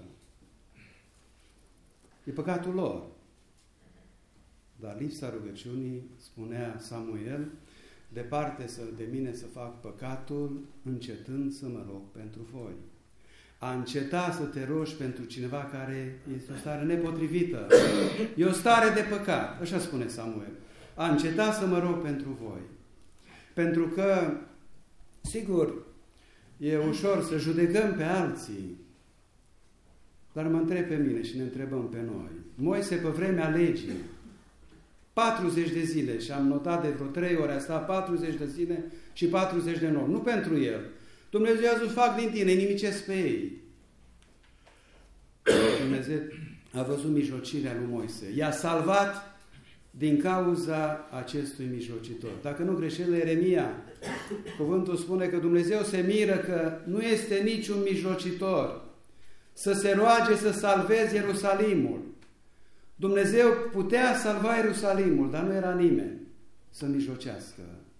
[SPEAKER 6] E păcatul lor. Dar lipsa rugăciunii, spunea Samuel, departe de mine să fac păcatul, încetând să mă rog pentru voi. A înceta să te rogi pentru cineva care este o stare nepotrivită. E o stare de păcat, așa spune Samuel. A înceta să mă rog pentru voi. Pentru că, sigur, e ușor să judecăm pe alții, dar mă întreb pe mine și ne întrebăm pe noi. Moise, pe vremea legii, patruzeci de zile, și am notat de vreo trei ore, a stat patruzeci de zile și patruzeci de nopți. Nu pentru el. Dumnezeu a zis, fac din tine, nimicesc pe ei. Dumnezeu a văzut mijlocirea lui Moise. I-a salvat din cauza acestui mijlocitor. Dacă nu greșesc, la Ieremia, cuvântul spune că Dumnezeu se miră că nu este niciun mijlocitor să se roage să salveze Ierusalimul. Dumnezeu putea salva Ierusalimul, dar nu era nimeni să mijlocească.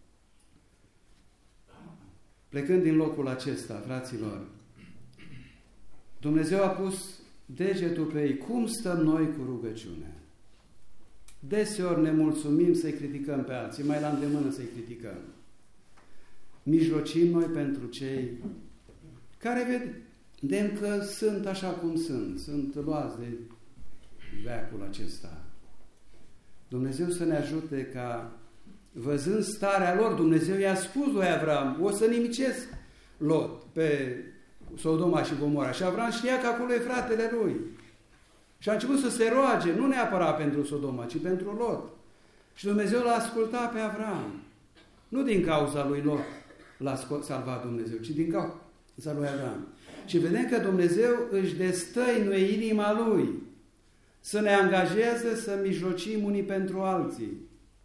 [SPEAKER 6] Plecând din locul acesta, fraților, Dumnezeu a pus degetul pe ei. Cum stăm noi cu rugăciunea? Deseori ne mulțumim să-i criticăm pe alții, mai la îndemână să-i criticăm. Mijlocim noi pentru cei care vedem că sunt așa cum sunt, sunt luați de veacul acesta. Dumnezeu să ne ajute ca, văzând starea lor, Dumnezeu i-a spus lui Avram, o să nimicesc Lot pe Sodoma și Gomora. Și Avram știa că acolo e fratele lui. Și a început să se roage, nu neapărat pentru Sodoma, ci pentru Lot. Și Dumnezeu l-a ascultat pe Avram. Nu din cauza lui Lot l-a salvat Dumnezeu, ci din cauza lui Avram. Și vedem că Dumnezeu își destăinuie inima lui să ne angajeze să mijlocim unii pentru alții.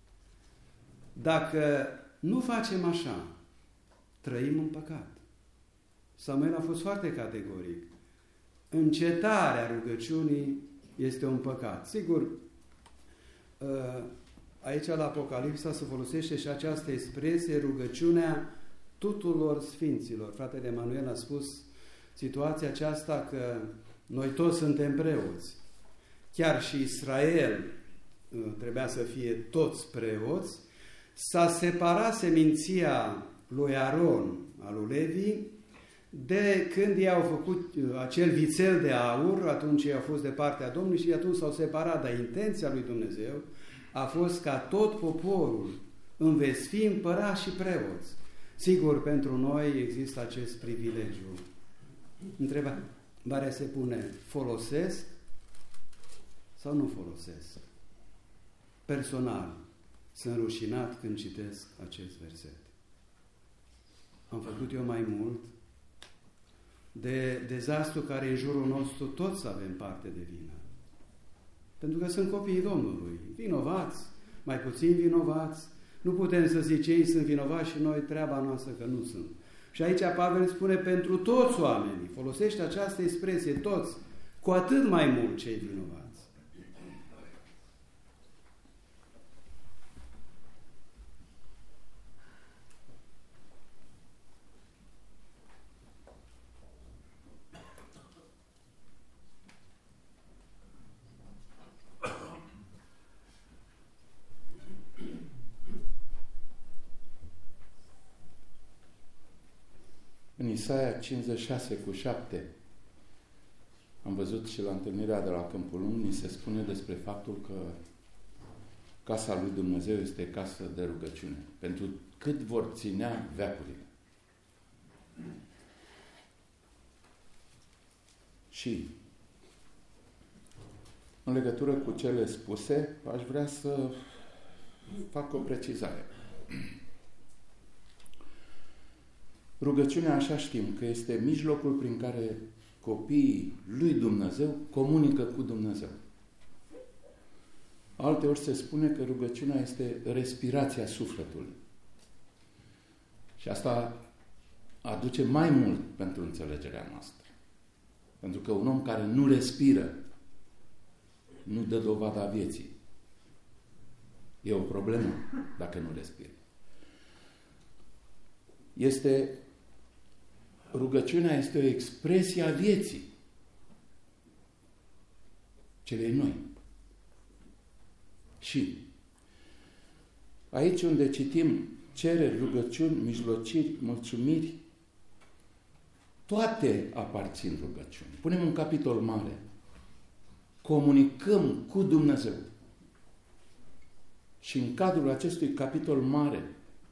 [SPEAKER 6] Dacă nu facem așa, trăim în păcat. Samuel a fost foarte categoric. Încetarea rugăciunii este un păcat. Sigur, aici la Apocalipsa se folosește și această expresie, rugăciunea tuturor sfinților. Fratele Emanuel a spus situația aceasta că noi toți suntem preoți. Chiar și Israel trebuia să fie toți preoți, s-a separat seminția lui Aron, al lui Levi, de când ei au făcut acel vițel de aur, atunci ei au fost de partea Domnului și atunci s-au separat, dar intenția lui Dumnezeu a fost ca tot poporul în veți fi împărați și preoți. Sigur, pentru noi există acest privilegiu. Întrebarea se pune, folosesc sau nu folosesc? Personal, sunt rușinat când citesc acest verset. Am făcut eu mai mult de dezastru care în jurul nostru toți avem parte de vină. Pentru că sunt copiii Domnului, vinovați, mai puțin vinovați. Nu putem să zicem ei sunt vinovați și noi treaba noastră că nu sunt. Și aici Pavel spune pentru toți oamenii, folosește această expresie, toți, cu atât mai mult cei vinovați.
[SPEAKER 7] În Isaia cincizeci și șase cu șapte am văzut și la întâlnirea de la Câmpul Lung, ni se spune despre faptul că casa lui Dumnezeu este casă de rugăciune, pentru cât vor ținea veacurile. Și în legătură cu cele spuse, aș vrea să fac o precizare. Rugăciunea, așa știm, că este mijlocul prin care copiii lui Dumnezeu comunică cu Dumnezeu. Alteori se spune că rugăciunea este respirația sufletului. Și asta aduce mai mult pentru înțelegerea noastră. Pentru că un om care nu respiră nu dă dovada vieții. E o problemă dacă nu respiră. Este Rugăciunea este o expresie a vieții celei noi. Și aici unde citim cereri, rugăciuni, mijlociri, mulțumiri, toate aparțin rugăciuni. Punem un capitol mare. Comunicăm cu Dumnezeu. Și în cadrul acestui capitol mare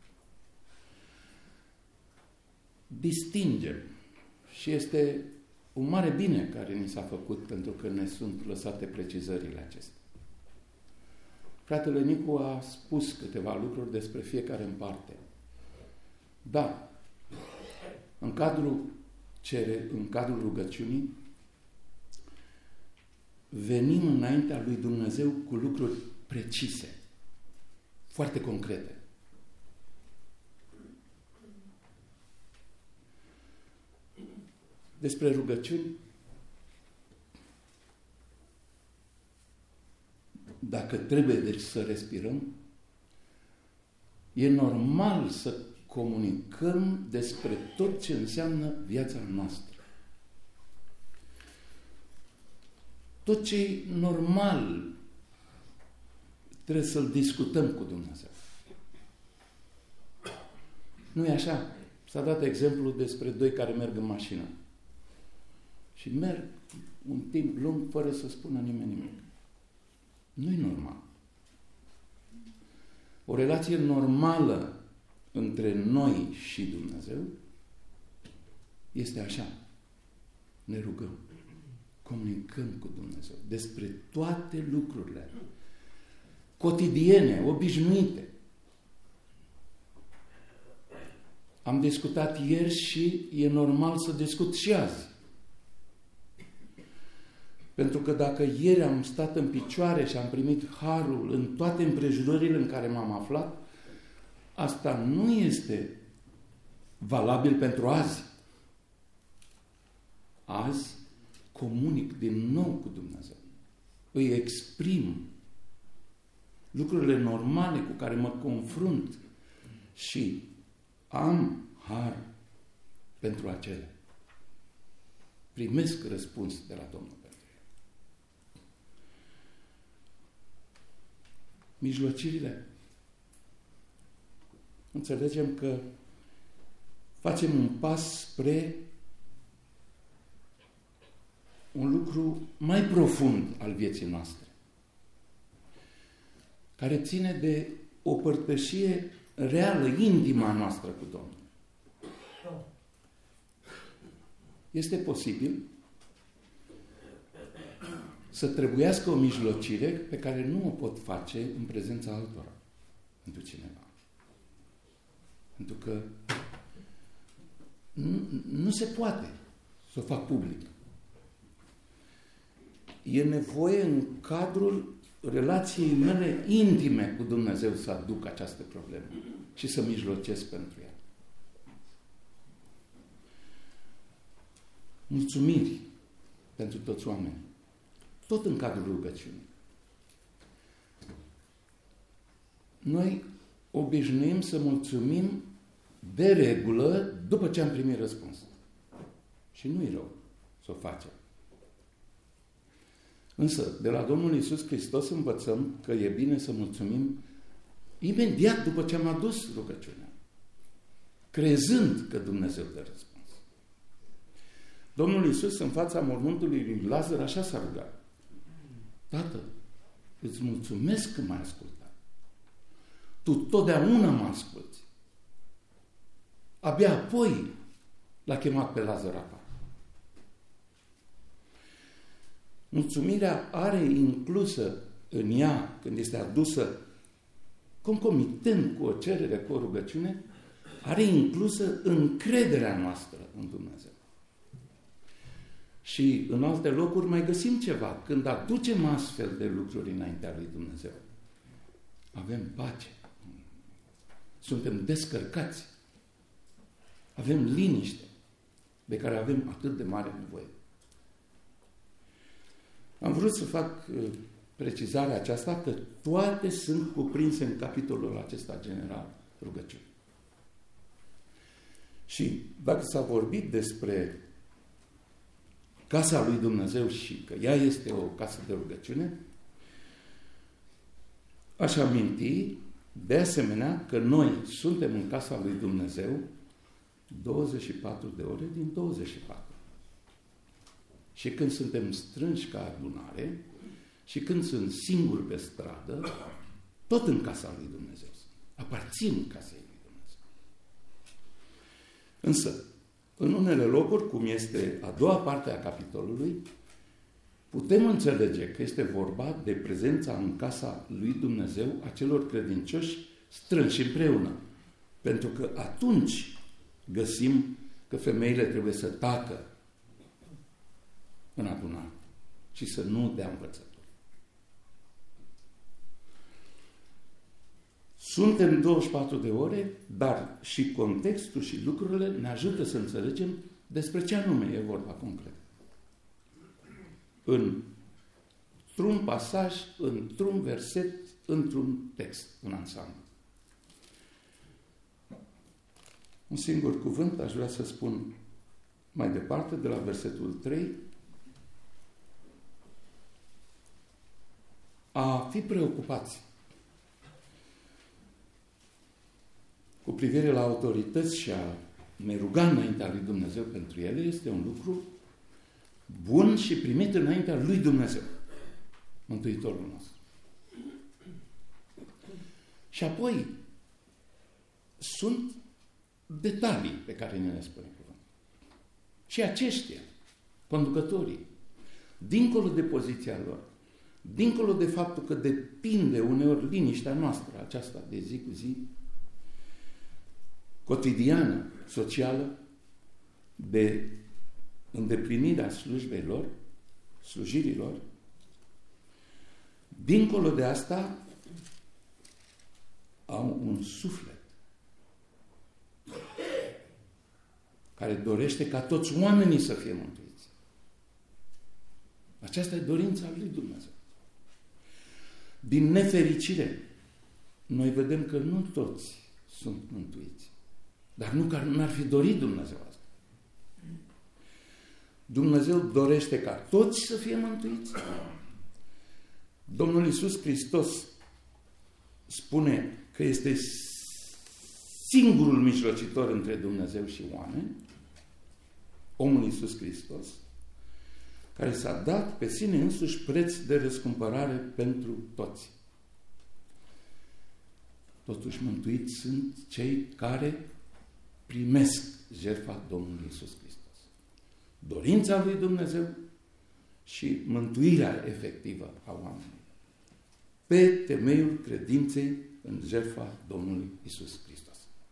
[SPEAKER 7] distingem și este un mare bine care ni s-a făcut pentru că ne sunt lăsate precizările acestea. Fratele Nicu a spus câteva lucruri despre fiecare în parte. Dar în cadrul, cere, în cadrul rugăciunii venim înaintea lui Dumnezeu cu lucruri precise, foarte concrete. Despre rugăciuni, dacă trebuie deci să respirăm, e normal să comunicăm despre tot ce înseamnă viața noastră. Tot ce e normal trebuie să-l discutăm cu Dumnezeu. Nu e așa? S-a dat exemplu despre doi care merg în mașină. Și merg un timp lung fără să spună nimeni nimic. Nu-i normal. O relație normală între noi și Dumnezeu este așa. Ne rugăm. Comunicăm cu Dumnezeu despre toate lucrurile cotidiene, obișnuite. Am discutat ieri și e normal să discut și azi. Pentru că dacă ieri am stat în picioare și am primit harul în toate împrejurările în care m-am aflat, asta nu este valabil pentru azi. Azi comunic din nou cu Dumnezeu. Îi exprim lucrurile normale cu care mă confrunt și am har pentru acele. Primesc răspuns de la Domnul pentru el. Mijlocirile. înțelegem că facem un pas spre un lucru mai profund al vieții noastre, care ține de o părtășie reală, intimă a noastră cu Domnul. Este posibil să trebuiască o mijlocire pe care nu o pot face în prezența altora pentru cineva. Pentru că nu, nu se poate să o fac public. E nevoie în cadrul relației mele intime cu Dumnezeu să aduc această problemă și să mijlocesc pentru ea. Mulțumiri pentru toți oamenii, tot în cadrul rugăciunii. Noi obișnuim să mulțumim de regulă după ce am primit răspuns. Și nu-i rău să o facem. Însă, de la Domnul Iisus Hristos învățăm că e bine să mulțumim imediat după ce am adus rugăciunea, crezând că Dumnezeu dă răspuns. Domnul Iisus, în fața mormântului lui Lazar, așa s-a rugat: Tată, îți mulțumesc că m-ai ascultat. Tu totdeauna mă asculți. Abia apoi l-a chemat pe Lazar afară. Mulțumirea are inclusă în ea, când este adusă concomitent cu o cerere, cu o rugăciune, are inclusă încrederea noastră în Dumnezeu. Și în alte locuri mai găsim ceva. Când aducem astfel de lucruri înaintea lui Dumnezeu, avem pace. Suntem descărcați. Avem liniște de care avem atât de mare nevoie. Am vrut să fac precizarea aceasta că toate sunt cuprinse în capitolul acesta general, rugăciune. Și dacă s-a vorbit despre casa lui Dumnezeu și că ea este o casă de rugăciune, aș aminti de asemenea că noi suntem în casa lui Dumnezeu douăzeci și patru de ore din douăzeci și patru. Și când suntem strânși ca adunare și când sunt singur pe stradă, tot în casa lui Dumnezeu. Aparțin casei lui Dumnezeu. Însă, în unele locuri, cum este a doua parte a capitolului, putem înțelege că este vorba de prezența în casa lui Dumnezeu a celor credincioși strânși împreună. Pentru că atunci găsim că femeile trebuie să tacă în adunare și să nu dea învățături. Suntem douăzeci și patru de ore, dar și contextul și lucrurile ne ajută să înțelegem despre ce anume e vorba concret. Într-un pasaj, într-un verset, într-un text, în ansamblu. Un singur cuvânt aș vrea să spun mai departe, de la versetul trei. A fi preocupați cu privire la autorități și a ne ruga înaintea lui Dumnezeu pentru ele este un lucru bun și primit înaintea lui Dumnezeu, Mântuitorul nostru. Și apoi sunt detalii pe care ne le spune cuvântul. Și aceștia, conducătorii, dincolo de poziția lor, dincolo de faptul că depinde uneori liniștea noastră, aceasta de zi cu zi, cotidiană, socială, de îndeplinirea slujbelor, slujirilor, dincolo de asta au un suflet care dorește ca toți oamenii să fie mântuiți. Aceasta e dorința lui Dumnezeu. Din nefericire, noi vedem că nu toți sunt mântuiți. Dar nu că n-ar fi dorit Dumnezeu asta. Dumnezeu dorește ca toți să fie mântuiți. Domnul Iisus Hristos spune că este singurul mijlocitor între Dumnezeu și oameni, omul Iisus Hristos, care s-a dat pe sine însuși preț de răscumpărare pentru toți. Totuși mântuiți sunt cei care primesc jertfa Domnului Iisus Hristos. Dorința lui Dumnezeu și mântuirea efectivă a oamenilor. Pe temeiul credinței în jertfa Domnului Iisus Hristos.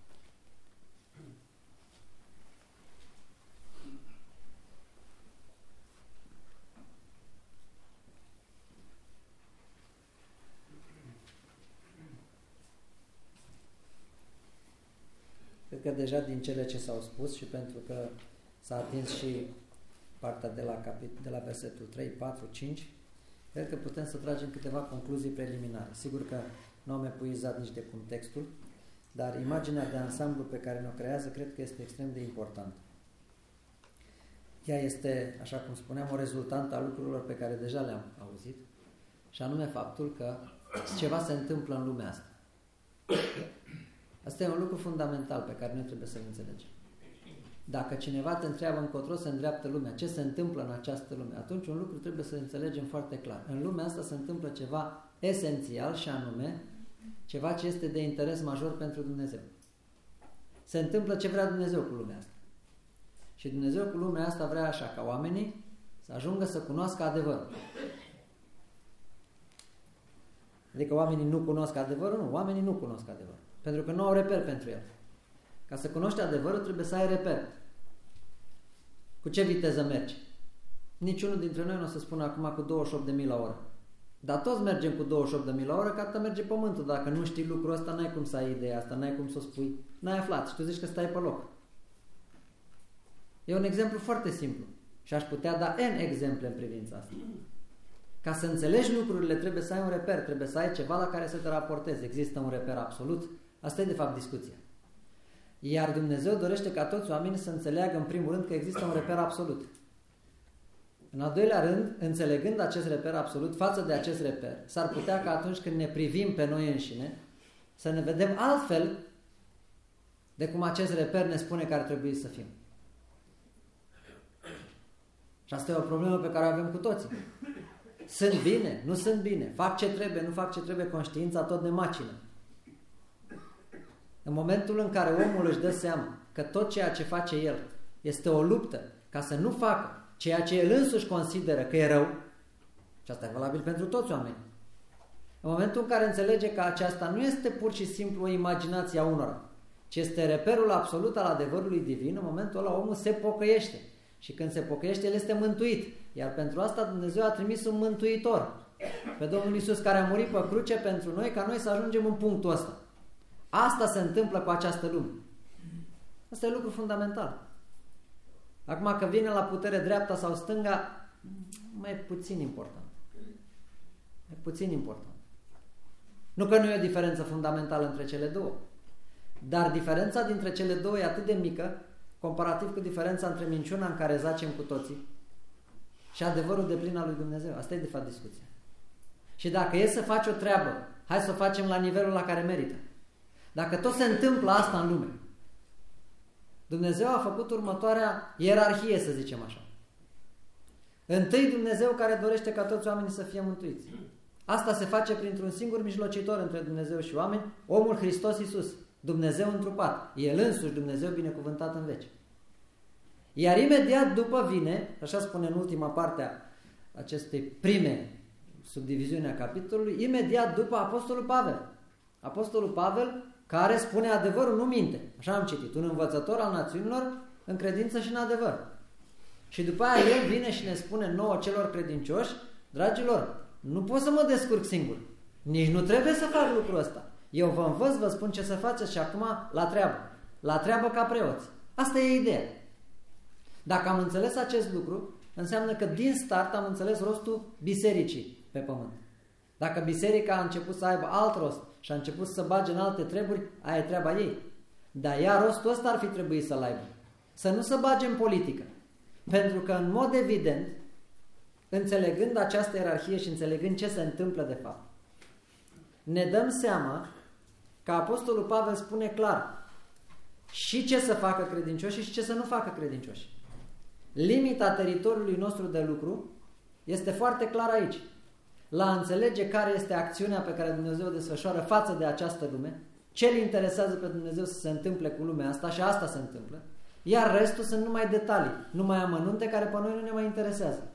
[SPEAKER 8] Cred că deja din cele ce s-au spus și pentru că s-a atins și partea de la, capit- de la versetul trei, patru, cinci, cred că putem să tragem câteva concluzii preliminare. Sigur că nu am epuizat nici de cum textul, dar imaginea de ansamblu pe care ne-o creează cred că este extrem de importantă. Ea este, așa cum spuneam, o rezultantă a lucrurilor pe care deja le-am auzit, și anume faptul că ceva se întâmplă în lumea asta. Asta e un lucru fundamental pe care noi trebuie să-l înțelegem. Dacă cineva te întreabă încotro se îndreaptă lumea, ce se întâmplă în această lume, atunci un lucru trebuie să înțelegem foarte clar. În lumea asta se întâmplă ceva esențial și anume ceva ce este de interes major pentru Dumnezeu. Se întâmplă ce vrea Dumnezeu cu lumea asta. Și Dumnezeu cu lumea asta vrea așa, ca oamenii să ajungă să cunoască adevărul. Adică oamenii nu cunosc adevărul? Nu, oamenii nu cunosc adevărul. Pentru că nu au reper pentru el. Ca să cunoști adevărul trebuie să ai reper. Cu ce viteză mergi? Niciunul dintre noi nu o să spună acum cu douăzeci și opt de mii la oră. Dar toți mergem cu douăzeci și opt de mii la oră, că atât merge pământul. Dacă nu știi lucrul ăsta, n-ai cum să ai ideea asta, n-ai cum să o spui. N-ai aflat și tu zici că stai pe loc. E un exemplu foarte simplu. Și aș putea da N exemple în privința asta. Ca să înțelegi lucrurile trebuie să ai un reper, trebuie să ai ceva la care să te raportezi. Există un reper absolut? Asta e de fapt discuția. Iar Dumnezeu dorește ca toți oamenii să înțeleagă în primul rând că există un reper absolut. În al doilea rând, înțelegând acest reper absolut față de acest reper, s-ar putea ca atunci când ne privim pe noi înșine să ne vedem altfel de cum acest reper ne spune că ar trebui să fim. Și asta e o problemă pe care o avem cu toții. Sunt bine? Nu sunt bine? Fac ce trebuie? Nu fac ce trebuie? Conștiința tot ne macină. În momentul în care omul își dă seama că tot ceea ce face el este o luptă ca să nu facă ceea ce el însuși consideră că e rău, și asta e valabil pentru toți oamenii, în momentul în care înțelege că aceasta nu este pur și simplu o imaginație a unora, ci este reperul absolut al adevărului divin, în momentul ăla omul se pocăiește. Și când se pocăiește, el este mântuit. Iar pentru asta Dumnezeu a trimis un mântuitor, pe Domnul Iisus, care a murit pe cruce pentru noi, ca noi să ajungem în punctul ăsta. Asta se întâmplă cu această lume. Asta e lucru fundamental. Acum că vine la putere dreapta sau stânga, mai puțin important. Mai puțin important. Nu că nu e o diferență fundamentală între cele două, dar diferența dintre cele două e atât de mică, comparativ cu diferența între minciuna în care zacem cu toții și adevărul deplin al lui Dumnezeu. Asta e de fapt discuția. Și dacă e să faci o treabă, hai să o facem la nivelul la care merită. Dacă tot se întâmplă asta în lume, Dumnezeu a făcut următoarea ierarhie, să zicem așa. Întâi Dumnezeu care dorește ca toți oamenii să fie mântuiți. Asta se face printr-un singur mijlocitor între Dumnezeu și oameni, omul Hristos Iisus, Dumnezeu întrupat, El însuși Dumnezeu binecuvântat în veci. Iar imediat după vine, așa spune în ultima parte a acestei prime subdiviziuni a capitolului, imediat după Apostolul Pavel. Apostolul Pavel care spune adevărul, nu minte. Așa am citit, un învățător al națiunilor în credință și în adevăr. Și după aia el vine și ne spune nouă celor credincioși, dragilor, nu pot să mă descurc singur. Nici nu trebuie să fac lucrul ăsta. Eu vă învăț, vă spun ce să faceți și acum la treabă. La treabă ca preoți. Asta e ideea. Dacă am înțeles acest lucru, înseamnă că din start am înțeles rostul bisericii pe pământ. Dacă biserica a început să aibă alt rost și a început să bage în alte treburi, aia e treaba ei. Dar ea rostul ăsta ar fi trebuit să-l aibă. Să nu se bage în politică. Pentru că, în mod evident, înțelegând această ierarhie și înțelegând ce se întâmplă de fapt, ne dăm seama că Apostolul Pavel spune clar, și ce să facă credincioșii și ce să nu facă credincioșii. Limita teritoriului nostru de lucru este foarte clară aici. La a înțelege care este acțiunea pe care Dumnezeu o desfășoară față de această lume, ce îl interesează pe Dumnezeu să se întâmple cu lumea asta și asta se întâmplă, iar restul sunt numai detalii, numai amănunte care pe noi nu ne mai interesează.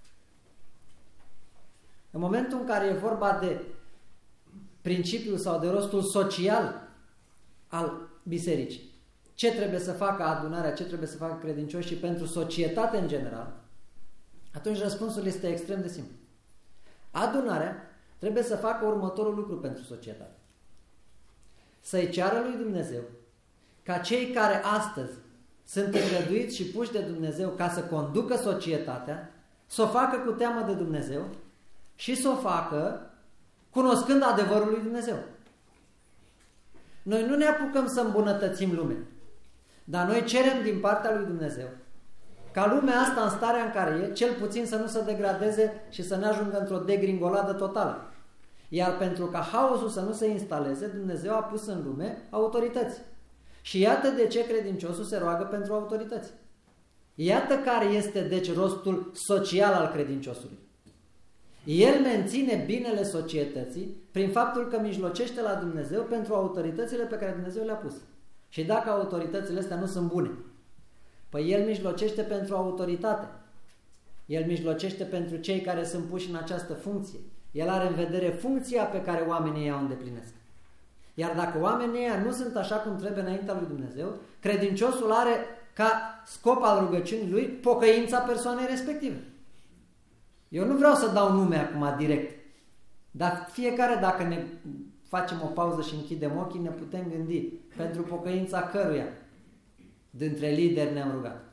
[SPEAKER 8] În momentul în care e vorba de principiul sau de rostul social al bisericii, ce trebuie să facă adunarea, ce trebuie să facă credincioșii pentru societate în general, atunci răspunsul este extrem de simplu. Adunarea trebuie să facă următorul lucru pentru societate. Să-i ceară lui Dumnezeu ca cei care astăzi sunt îngăduiți și puși de Dumnezeu ca să conducă societatea, să o facă cu teamă de Dumnezeu și să o facă cunoscând adevărul lui Dumnezeu. Noi nu ne apucăm să îmbunătățim lumea, dar noi cerem din partea lui Dumnezeu ca lumea asta în starea în care e, cel puțin să nu se degradeze și să ne ajungă într-o degringoladă totală. Iar pentru ca haosul să nu se instaleze, Dumnezeu a pus în lume autorități. Și iată de ce credinciosul se roagă pentru autorități. Iată care este deci rostul social al credinciosului. El menține binele societății prin faptul că mijlocește la Dumnezeu pentru autoritățile pe care Dumnezeu le-a pus. Și dacă autoritățile astea nu sunt bune, păi el mijlocește pentru autoritate. El mijlocește pentru cei care sunt puși în această funcție. El are în vedere funcția pe care oamenii ea o îndeplinesc. Iar dacă oamenii ăia nu sunt așa cum trebuie înaintea lui Dumnezeu, credinciosul are ca scop al rugăciunii lui pocăința persoanei respective. Eu nu vreau să dau nume acum direct, dar fiecare, dacă ne facem o pauză și închidem ochii, ne putem gândi pentru pocăința căruia dintre lideri ne-am rugat.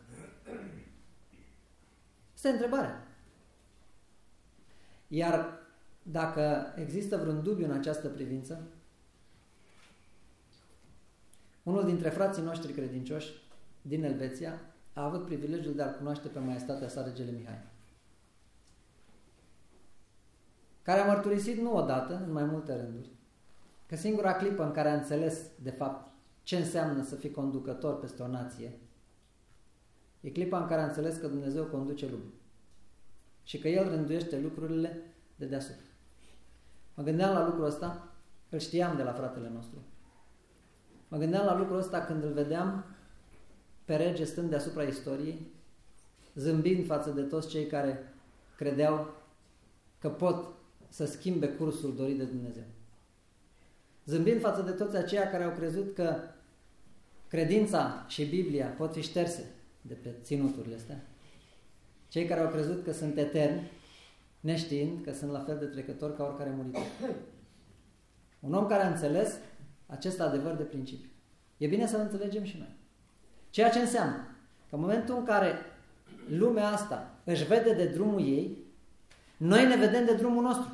[SPEAKER 8] Este întrebarea. Iar dacă există vreun dubiu în această privință, unul dintre frații noștri credincioși din Elveția a avut privilegiul de a-l cunoaște pe maestatea sa Regele Mihai, care a mărturisit nu odată, în mai multe rânduri, că singura clipă în care a înțeles de fapt ce înseamnă să fii conducător peste o nație e clipa în care a înțeles că Dumnezeu conduce lumea și că El rânduiește lucrurile de deasupra. Mă gândeam la lucrul ăsta, îl știam de la fratele nostru. Mă gândeam la lucrul ăsta când îl vedeam pe rege stând deasupra istoriei, zâmbind față de toți cei care credeau că pot să schimbe cursul dorit de Dumnezeu. Zâmbind față de toți aceia care au crezut că credința și Biblia pot fi șterse de pe ținuturile astea. Cei care au crezut că sunt eterni, neștiind că sunt la fel de trecători ca oricare muritor. Un om care a înțeles acest adevăr de principiu. E bine să-l înțelegem și noi. Ceea ce înseamnă că în momentul în care lumea asta își vede de drumul ei, noi ne vedem de drumul nostru.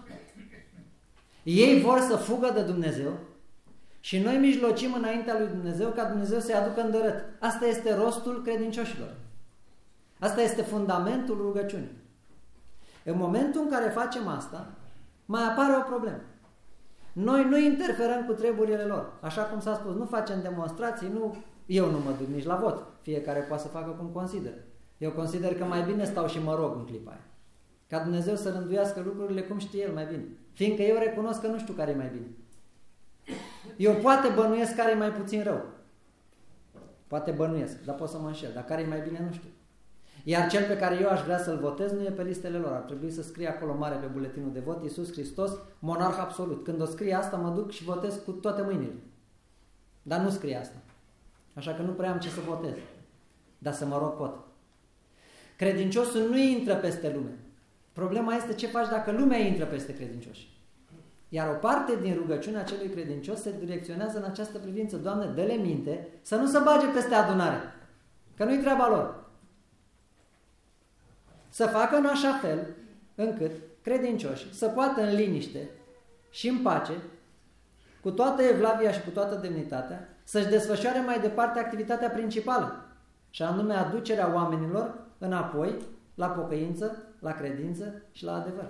[SPEAKER 8] Ei vor să fugă de Dumnezeu și noi mijlocim înaintea lui Dumnezeu ca Dumnezeu să-i aducă îndărăt. Asta este rostul credincioșilor. Asta este fundamentul rugăciunii. În momentul în care facem asta, mai apare o problemă. Noi nu interferăm cu treburile lor. Așa cum s-a spus, nu facem demonstrații, nu, eu nu mă duc nici la vot. Fiecare poate să facă cum consideră. Eu consider că mai bine stau și mă rog în clipa aia. Ca Dumnezeu să rânduiască lucrurile cum știe El mai bine. Fiindcă eu recunosc că nu știu care e mai bine. Eu poate bănuiesc care e mai puțin rău. Poate bănuiesc, dar pot să mă înșel. Dar care e mai bine, nu știu. Iar cel pe care eu aș vrea să-l votez nu e pe listele lor. Ar trebui să scrie acolo mare pe buletinul de vot Iisus Hristos, monarh absolut. Când o scrie asta, mă duc și votez cu toate mâinile. Dar nu scrie asta. Așa că nu prea am ce să votez. Dar să mă rog pot. Credinciosul nu intră peste lume. Problema este ce faci dacă lumea intră peste credincioși. Iar o parte din rugăciunea acelui credincios se direcționează în această privință. Doamne, dă-le minte să nu se bage peste adunare. Că nu-i treaba lor. Să facă în așa fel încât credincioși să poată în liniște și în pace, cu toată evlavia și cu toată demnitatea, să-și desfășoare mai departe activitatea principală, și anume aducerea oamenilor înapoi la pocăință, la credință și la adevăr.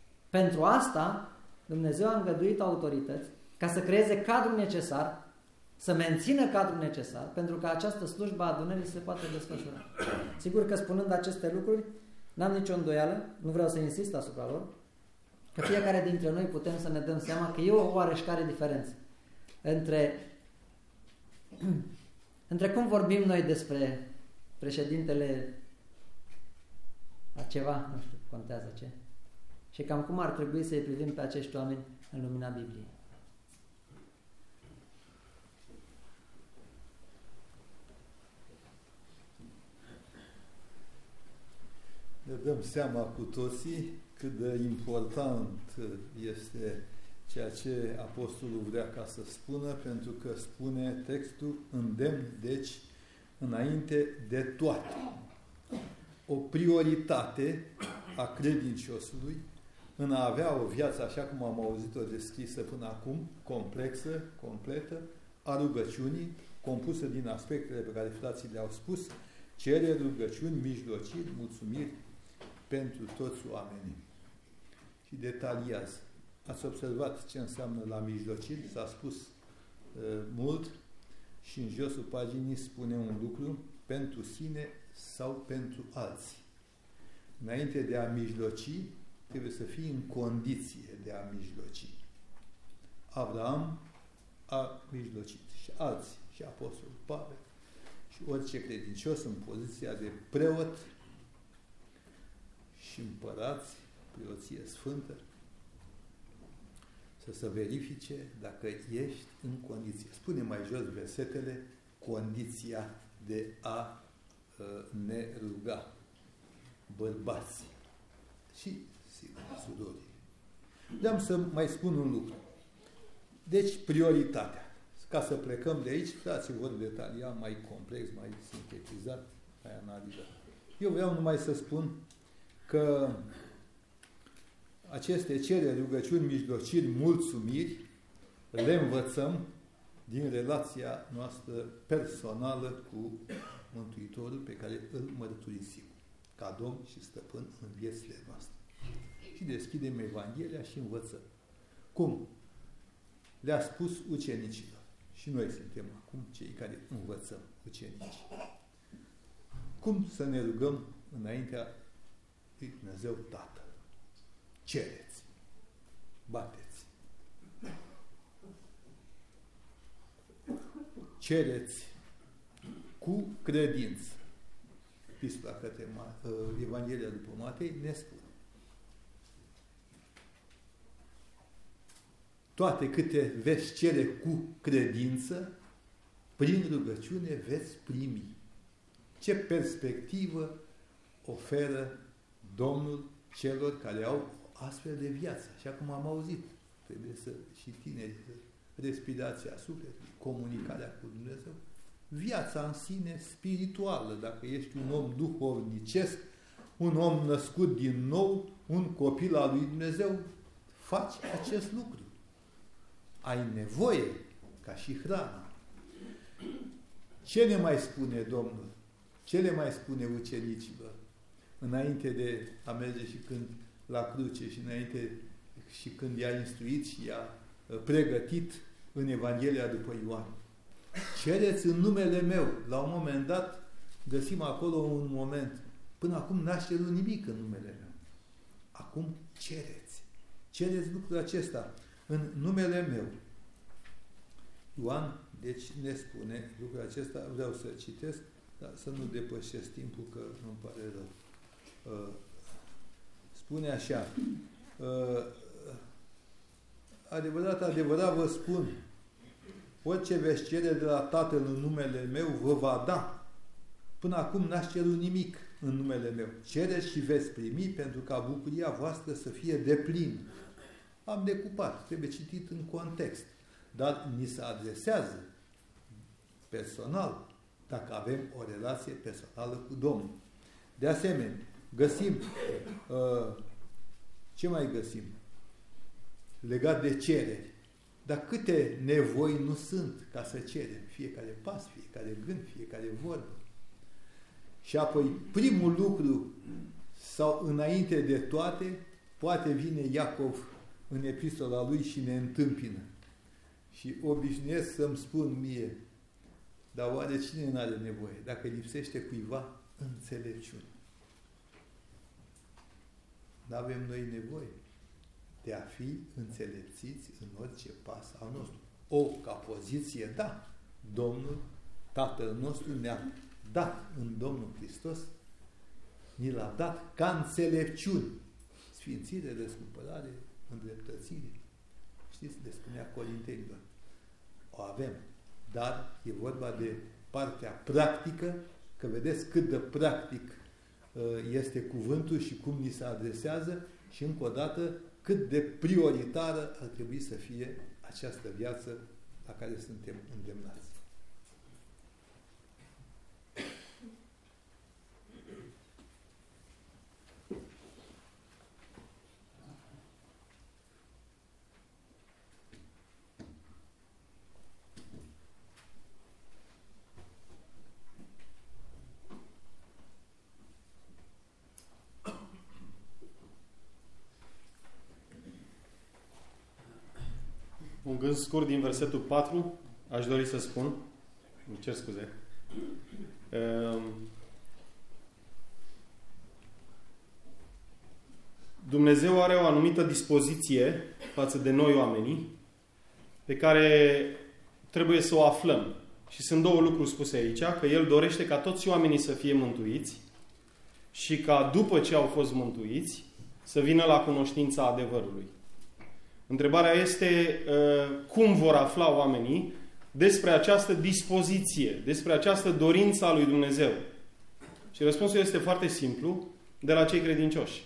[SPEAKER 8] Pentru asta Dumnezeu a îngăduit autorități ca să creeze cadrul necesar să mențină cadrul necesar pentru ca această slujbă a adunării se poate desfășura. Sigur că spunând aceste lucruri, n-am nicio îndoială, nu vreau să insist asupra lor, că fiecare dintre noi putem să ne dăm seama că e o oareșcare diferență între, între cum vorbim noi despre președintele a ceva, nu știu, contează ce, și cam cum ar trebui să-i privim pe acești oameni în lumina Bibliei.
[SPEAKER 9] Ne dăm seama cu toții cât de important este ceea ce Apostolul vrea ca să spună, pentru că spune textul îndemn, deci, înainte de toate. O prioritate a credinciosului în a avea o viață, așa cum am auzit-o deschisă până acum, complexă, completă, a rugăciunii, compusă din aspectele pe care frații le-au spus, cere rugăciuni, mijlociri, mulțumiri pentru toți oamenii. Și detaliază. Ați observat ce înseamnă la mijlociri? S-a spus uh, mult și în josul paginii spune un lucru, pentru sine sau pentru alții. Înainte de a mijloci, trebuie să fii în condiție de a mijloci. Avram a mijlocit și alții, și Apostolul Pavel, și orice credincios în poziția de preot și împărați, preoție sfântă, să se verifice dacă ești în condiție. Spune mai jos versetele, condiția de a uh, ne ruga. Bărbați și, sigur, surorii. Vreau să mai spun un lucru. Deci, prioritatea. Ca să plecăm de aici, frații vor detalia mai complex, mai sintetizat, mai analizat. Eu vreau numai să spun că aceste cereri, rugăciuni, mijlociri, mulțumiri, le învățăm din relația noastră personală cu Mântuitorul pe care îl mărturisim ca Domn și Stăpân în viețile noastre. Și deschidem Evanghelia și învățăm. Cum? Le-a spus ucenicilor. Și noi suntem acum cei care învățăm ucenicii. Cum să ne rugăm înaintea lui Dumnezeu Tatăl? Cereți. Bateți. Cereți cu credință. Epistola către Evanghelia după Matei ne spune. Toate câte veți cere cu credință, prin rugăciune veți primi. Ce perspectivă oferă Domnul celor care au astfel de viață. Așa cum am auzit, trebuie să și tineri, respirația sufletului, comunicarea cu Dumnezeu, viața în sine spirituală, dacă ești un om duhovnicesc, un om născut din nou, un copil al lui Dumnezeu, faci acest lucru. Ai nevoie, ca și hrana. Ce ne mai spune Domnul? Ce le mai spune ucenicilor? Înainte de a merge și când la cruce și înainte și când i-a instruit și i-a pregătit în Evanghelia după Ioan. Cereți în numele meu. La un moment dat găsim acolo un moment. Până acum n-aș cerut nimic în numele meu. Acum cereți. Cereți lucrul acesta în numele meu. Ioan, deci, ne spune lucrul acesta. Vreau să citesc, dar să nu depășesc timpul, că nu-mi pare rău. Uh, spune așa, uh, adevărat, adevărat vă spun, orice veți cere de la Tatăl în numele meu, vă va da. Până acum n-ați cerut nimic în numele meu. Cereți și veți primi, pentru ca bucuria voastră să fie deplină. Am decupat, trebuie citit în context. Dar ni se adresează personal, dacă avem o relație personală cu Domnul. De asemenea, găsim, uh, ce mai găsim? Legat de cereri. Dar câte nevoi nu sunt ca să cerem? Fiecare pas, fiecare gând, fiecare vorbă. Și apoi, primul lucru, sau înainte de toate, poate vine Iacov în epistola lui și ne întâmpină. și obișnuiesc să-mi spun mie, dar oare cine nu are nevoie? Dacă lipsește cuiva înțelepciune. N-avem noi nevoie de a fi înțelepțiți în orice pas al nostru. O, ca poziție, da. Domnul, Tatăl nostru ne-a dat în Domnul Hristos, ni l-a dat ca înțelepciune. Sfințire, răscumpărare, îndreptățire. Știți, le spunea Corintenilor. O avem. Dar e vorba de partea practică, că vedeți cât de practic este cuvântul și cum ni se adresează și încă o dată cât de prioritară ar trebui să fie această viață la care suntem îndemnați.
[SPEAKER 3] Un gând scurt din versetul patru, aș dori să spun, îmi cer scuze. Dumnezeu are o anumită dispoziție față de noi oamenii, pe care trebuie să o aflăm. Și sunt două lucruri spuse aici, că El dorește ca toți oamenii să fie mântuiți și ca după ce au fost mântuiți să vină la cunoștința adevărului. Întrebarea este cum vor afla oamenii despre această dispoziție, despre această dorință a lui Dumnezeu. Și răspunsul este foarte simplu, de la cei credincioși.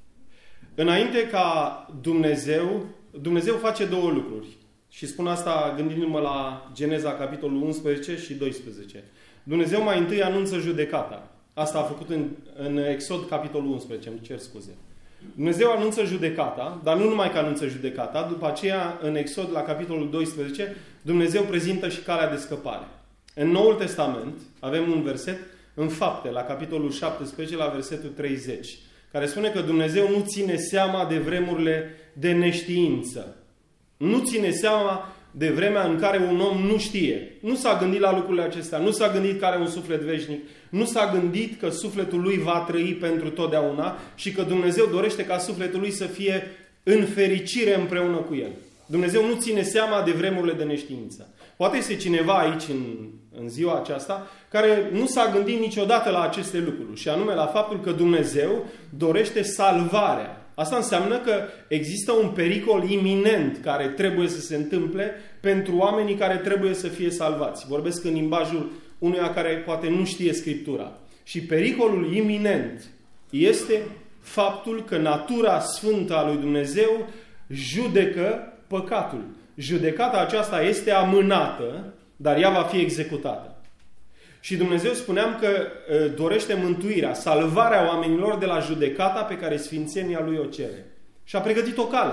[SPEAKER 3] Înainte ca Dumnezeu, Dumnezeu face două lucruri. Și spun asta gândindu-mă la Geneza, capitolul unsprezece și doisprezece. Dumnezeu mai întâi anunță judecata. Asta a făcut în, în Exod, capitolul unsprezece, îmi cer scuze. Dumnezeu anunță judecata, dar nu numai că anunță judecata, după aceea, în Exod, la capitolul doisprezece, Dumnezeu prezintă și calea de scăpare. În Noul Testament avem un verset, în Fapte, la capitolul șaptesprezece, la versetul treizeci, care spune că Dumnezeu nu ține seama de vremurile de neștiință. Nu ține seama de vremea în care un om nu știe. Nu s-a gândit la lucrurile acestea, nu s-a gândit că are un suflet veșnic, nu s-a gândit că sufletul lui va trăi pentru totdeauna și că Dumnezeu dorește ca sufletul lui să fie în fericire împreună cu el. Dumnezeu nu ține seama de vremurile de neștiință. Poate este cineva aici în, în ziua aceasta care nu s-a gândit niciodată la aceste lucruri și anume la faptul că Dumnezeu dorește salvarea. Asta înseamnă că există un pericol iminent care trebuie să se întâmple pentru oamenii care trebuie să fie salvați. Vorbesc în limbajul unuia care poate nu știe Scriptura. Și pericolul iminent este faptul că natura sfântă a lui Dumnezeu judecă păcatul. Judecata aceasta este amânată, dar ea va fi executată. Și Dumnezeu, spuneam că e, dorește mântuirea, salvarea oamenilor de la judecata pe care sfințenia Lui o cere. Și a pregătit o cale.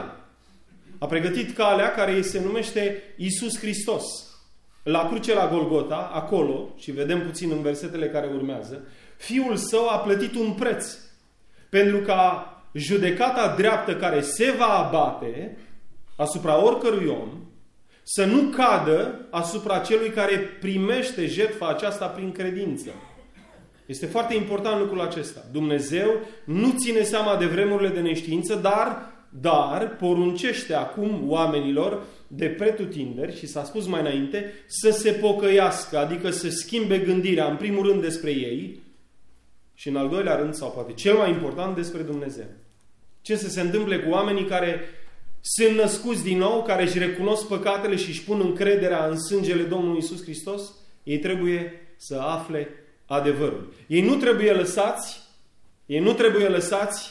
[SPEAKER 3] A pregătit calea care se numește Iisus Hristos. La cruce la Golgota, acolo, și vedem puțin în versetele care urmează, Fiul Său a plătit un preț. Pentru ca judecata dreaptă care se va abate asupra oricărui om, să nu cadă asupra celui care primește jertfa aceasta prin credință. Este foarte important lucrul acesta. Dumnezeu nu ține seama de vremurile de neștiință, dar, dar poruncește acum oamenilor de pretutinderi, și s-a spus mai înainte, să se pocăiască, adică să schimbe gândirea, în primul rând despre ei, și în al doilea rând, sau poate cel mai important, despre Dumnezeu. Ce să se întâmple cu oamenii care sunt născuți din nou, care își recunosc păcatele și își pun încrederea în sângele Domnului Iisus Hristos? Ei trebuie să afle adevărul. Ei nu trebuie lăsați, ei nu trebuie lăsați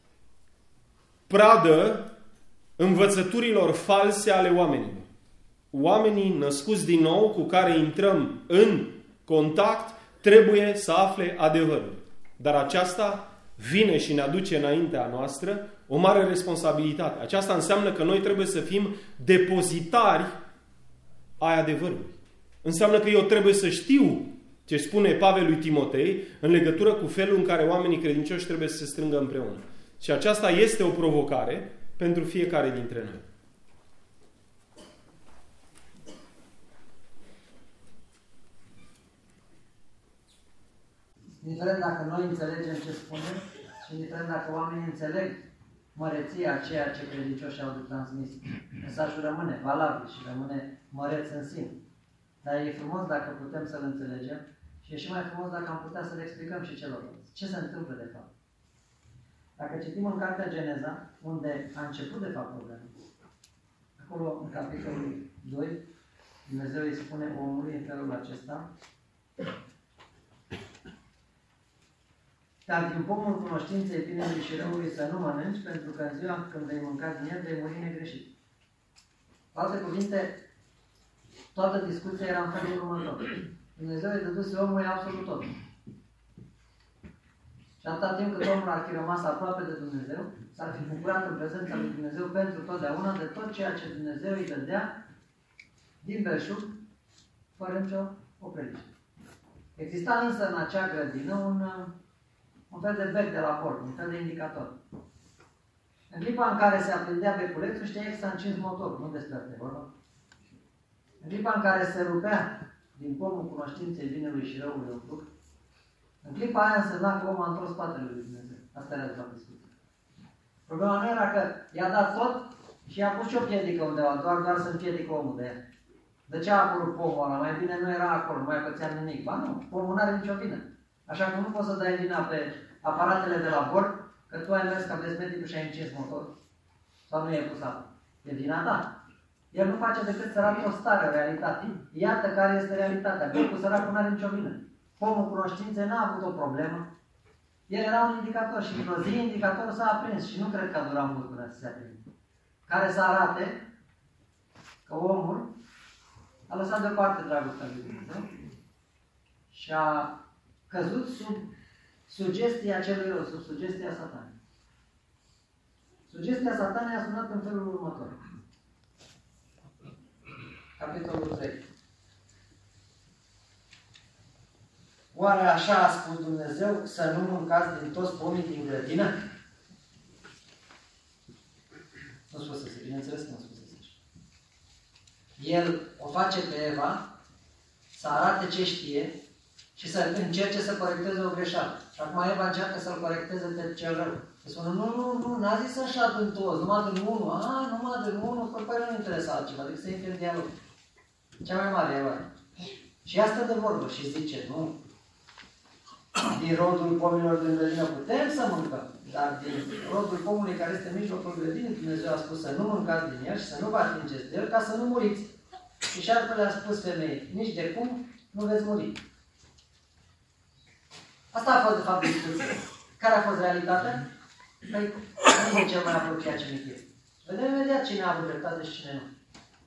[SPEAKER 3] pradă învățăturilor false ale oamenilor. Oamenii născuți din nou, cu care intrăm în contact, trebuie să afle adevărul. Dar aceasta vine și ne aduce înaintea noastră o mare responsabilitate. Aceasta înseamnă că noi trebuie să fim depozitari ai adevărului. Înseamnă că eu trebuie să știu ce spune Pavel lui Timotei în legătură cu felul în care oamenii credincioși trebuie să se strângă împreună. Și aceasta este o provocare pentru fiecare dintre noi.
[SPEAKER 8] indiferent dacă noi înțelegem ce spunem și indiferent dacă oamenii înțeleg măreția a ceea ce credincioșii au de transmis, mesajul rămâne valabil și rămâne măreț în sine. Dar e frumos dacă putem să-l înțelegem și e și mai frumos dacă am putea să le explicăm și celorlalți. Ce se întâmplă de fapt? Dacă citim în cartea Geneza, unde a început de fapt problema, acolo în capitolul doi, Dumnezeu îi spune omului în felul acesta: dar din pomul cunoștinței binelui și răului să nu mănânci, pentru că în ziua când vei mânca din el, vei muri negreșit. Cu alte cuvinte, toată discuția era în felul următor. Dumnezeu îi dăduse omului absolut tot. Și atâta timp cât omul ar fi rămas aproape de Dumnezeu, s-ar fi bucurat în prezența lui Dumnezeu pentru totdeauna de tot ceea ce Dumnezeu îi dădea din belșug, fără nicio opreliște. Exista însă în acea grădină un, un fel de bec de la bord, un fel de indicator. În clipa în care se aprindea beculețul, știai că s-a încins motorul, nu despre asta e vorba. În clipa în care se rupea din pomul cunoștinței binelui și răului un fruct, în clipa aia însemna că omul a întors spatele lui Dumnezeu. Asta era de fapt discuția. Problema nu era că i-a dat tot și i-a pus și o piedică undeva, doar, doar să împiedică omul de el. De ce a apărut pomul ăla? Mai bine nu era acolo, nu mai pățea nimic. Ba nu, pomul nu are nicio vină. Așa că nu poți să dai vina pe aparatele de la bord, că tu ai mers ca desmeticul și ai încins motorul. Sau nu i-ai pus apă. E vina ta. El nu face decât să arate o stare, o realitate. Iată care este realitatea. Becul săracul nu are nicio vină. Pomul cunoștinței n-a avut o problemă. El era un indicator și într-o zi indicatorul s-a aprins și nu cred că a durat mult până să se aprinde. Care să arate că omul a lăsat deoparte dragostea lui Dumnezeu și a căzut sub sugestia celui rău, sub sugestia Satanei. Sugestia Satanei a sunat în felul următor. Capitolul trei. Oare așa a spus Dumnezeu să nu mâncați din toți pomii din grădină? Nu spusese, bineînțeles că nu spusese. El o face pe Eva să arate ce știe și să încerce să corecteze o greșeală. Și acum Eva încearcă să-l corecteze pe cel rău. Îi spune, nu, nu, nu, n-a zis așa din toți, numai din unul. A, numai din unul, că păi nu interesa altceva, decât să intre în dialog. Cea mai mare Eva. Și ea stă de vorbă și zice, nu, din rodul pomilor din grădină putem să mâncăm, dar din rodul pomului care este în mijlocul grădinii, Dumnezeu a spus să nu mâncați din el și să nu vă atingeți de el, ca să nu muriți. Și șarpele a spus femeii, nici de cum nu veți muri. Asta a fost de fapt discuția. Care a fost realitatea? Păi, nu e cel mai apropiat ce mi-e. Vedem imediat cine a avut dreptate și cine nu.